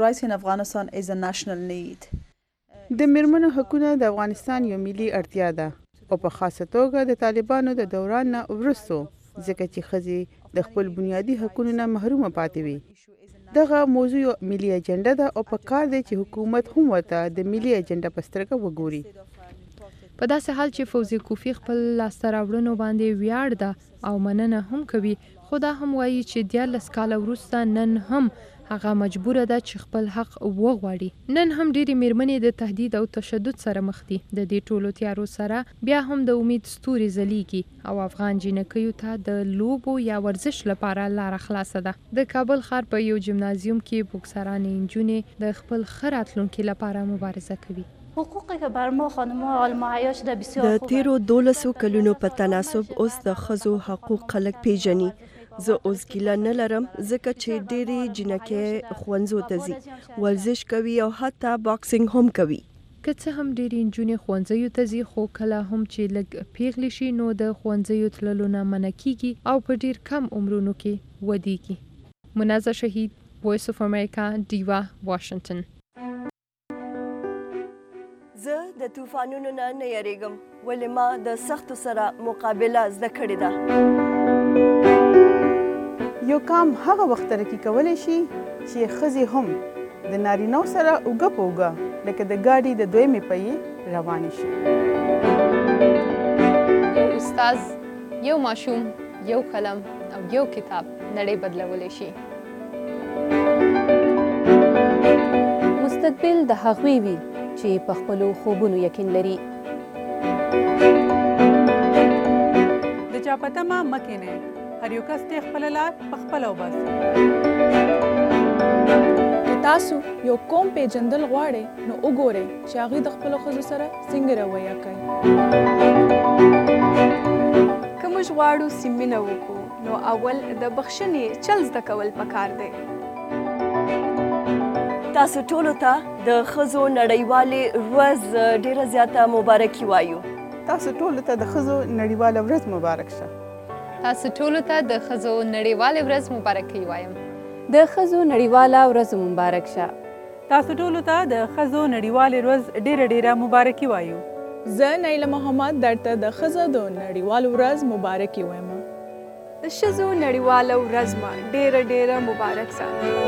S4: د میرمنو حقونه د افغانستان یو ملي اړتیا ده او په خاصه توګه د طالبانو د دوران نه وروسته، ځکه چې ښځې د خپل بنیادي حقونو نه محرومه پاتې وي. دغه موضوع یو ملي اجنډا ده او په کار دی چې حکومت هم ورته د ملي اجنډا په سترګه وګوري.
S2: په داسې حال چې فوزي کوفی خپل لاسته راوړنو باندې ویاړ ده او مننه هم کوي، خو دا هم وایي چې دیارلس کاله وروسته نن هم هغه مجبوره ده چې خپل حق وغواړي. نن هم ډېرې میرمنې د تهدید او تشدد سره مخ دي. د دې ټولو تیارو سره بیا هم د امید ستوري ځلیږي او افغان جینکیو ته د لوبو یا ورزش لپاره لاره خلاصه ده. د کابل ښار په یو جمنازیوم کې بوکسرانې نجونې د خپل ښه راتلونکي لپاره مبارزه کوي.
S1: د تیرو دولسو کلونو په تناسب اوس د ښځو حقوق خلک پیژني. زه اوس ګیله نه لرم ځکه چې ډېرې جینکې ښوونځو ته ځي، ورزش کوي او حتی باکسینګ هم کوي.
S2: که څه هم ډېرې نجونې ښوونځیو ته ځي، خو کله هم چې لږ پیغلې شي نو د ښوونځیو تللو نه منع کیږي او په ډېر کم عمرونو کې ودیږي. منازه شهید، وایس اف امریکا، ډیوا، واشنگټن.
S1: زه د طوفانونو نه نه یریږم ولې ما د سختو سره مقابله زده کړې ده.
S4: یو کام هغه وخت ترقي کولی شي چې ښځې هم د نارینو سره اوږه په اوږه لکه د ګاډي د دویمې پهیې روانې شي.
S5: یو استاد، یو ماشوم، یو قلم او یو کتاب نړۍ بدلولی شي.
S6: مستقبل د هغوی وي چې په خپلو خوبونو یقین لري.
S7: د چا په تمه مه کینئ، هر یو کس دی خپله لار په خپله وباسي.
S8: که تاسو یو قوم پیژندل غواړئ نو وګورئ چې هغوی د خپلو ښځو سره څنګه رویه کوي.
S9: که موږ غواړو چې مینه وکړو نو اول د بخښنې چل زده کول پکار دی.
S1: تاسو ټولو ته د ښځو نړیوالې ورځ ډېره زیاته مبارکي وایو.
S4: تاسو ټولو ته د ښځو نړیواله ورځ مبارک شه.
S5: تاسو ټولو ته د ښځو نړیواله ورځ مبارکي وایم.
S6: د ښځو نړیواله ورځ مبارک شه.
S7: تاسو ټولو ته د ښځو نړیواله ورځ ډیره ډیره مبارکي وایو.
S8: زه نیله محمد درته د ښځو د نړیواله ورځ مبارکي وایم.
S9: د ښځو نړیواله ورځ مو ډیره ډیره مبارک شه.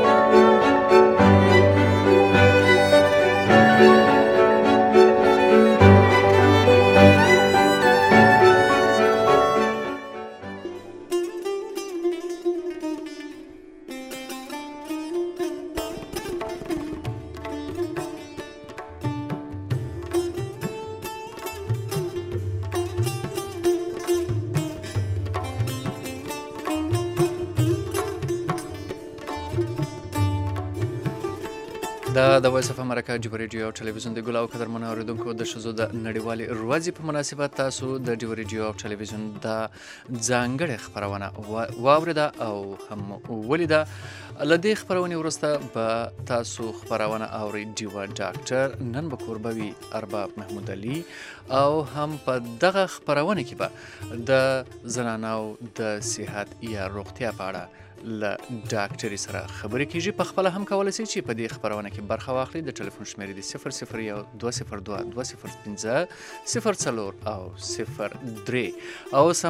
S3: دا د وایس اف امریکا جبر ریډیو او ټلویزیون د ګل او قدرمنو اوریدونکو د ښځو د نړیوالې ورځې په مناسبت تاسو د جبر ریډیو او ټلویزیون د ځانګړې خپرونه واوریده او هم ولیده. له دې خپرونې وروسته به تاسو خپرونه اورئ ډیوا ډاکټر، نن به کوربه وي ارباب محمود علي او هم په دغه خپرونه کې به د زنانو د صحت یا روغتیا په اړه له ډاکټري سره خبرې کیږي. په خپله هم کولی شئ چې په دې خپرونه کې برخه واخلئ. د ټلیفون شمیرې د صفر صفر یو دوه صفر دوه دوه صفر پنځه صفر څلور او صفر درې. اوس هم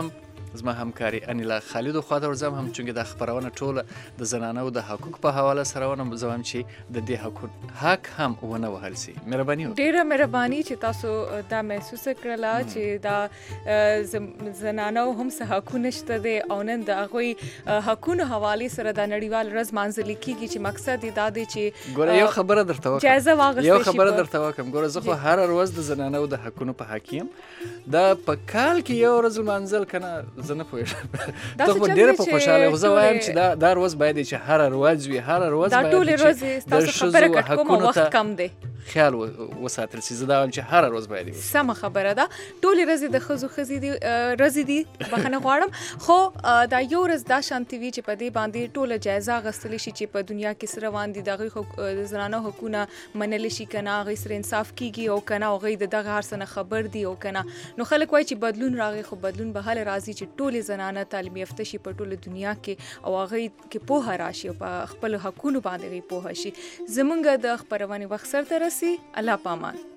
S3: زما همکاري انیلا خالد خواته ورځم هم چونګې د خبرونه ټوله د زنانو د حقوق په حواله سره ونه زوام چې د دې حقوق حق هم ونه وهل سي مهرباني
S2: ډیره مهرباني چې تاسو دا محسوس کړله چې دا زنانو هم څه حقونه شته دي او نن د هغوی حقونو حواله سره د نړیوال ورځ مانځل کیږي چې مقصد یې دا دی چې
S3: ګوره یو خبره درته وکړم
S2: جایزه واغستې
S3: یو خبره درته وکړم ګوره زه خو هر ورځ د زنانو د حقونو په حق یم دا په کال کې یو ورځ لمانځل کنه زه نه پوهېږم ته خو ډېره په خوشحاله خو زه وایم چې دا دا ورځ باید چې هر ورځ وي هر ورځ باید
S2: دا ټولې ورځې ستاسو خبره کټ کوم وخت کم دی
S3: خیال وساتل سي زه دا وایم چې هر ورځ باید وي
S2: سمه خبره ده ټولې ورځې د ښځو ښځې دي ورځې دي بخښنه غواړم خو دا یو ورځ دا شانتي وي چې په دې باندې ټوله جایزه اخیستلی شي چې په دنیا کې څه روان دي د هغوی د زنانو حقونه منلی شي که نه هغوی سره انصاف کیږي او که نه هغوی د دغه هر څه نه خبر دي او که نه نو خلک وایي چې بدلون راغی خو بدلون به هله راځي چې ټولې زنانه تعلیم یافته شي په ټوله دنیا کې او هغوی کې پوهه راشي او په خپلو حقونو باندې هغوی پوهه شي زموږ د خپرونې وخت سرته رسي الله پامان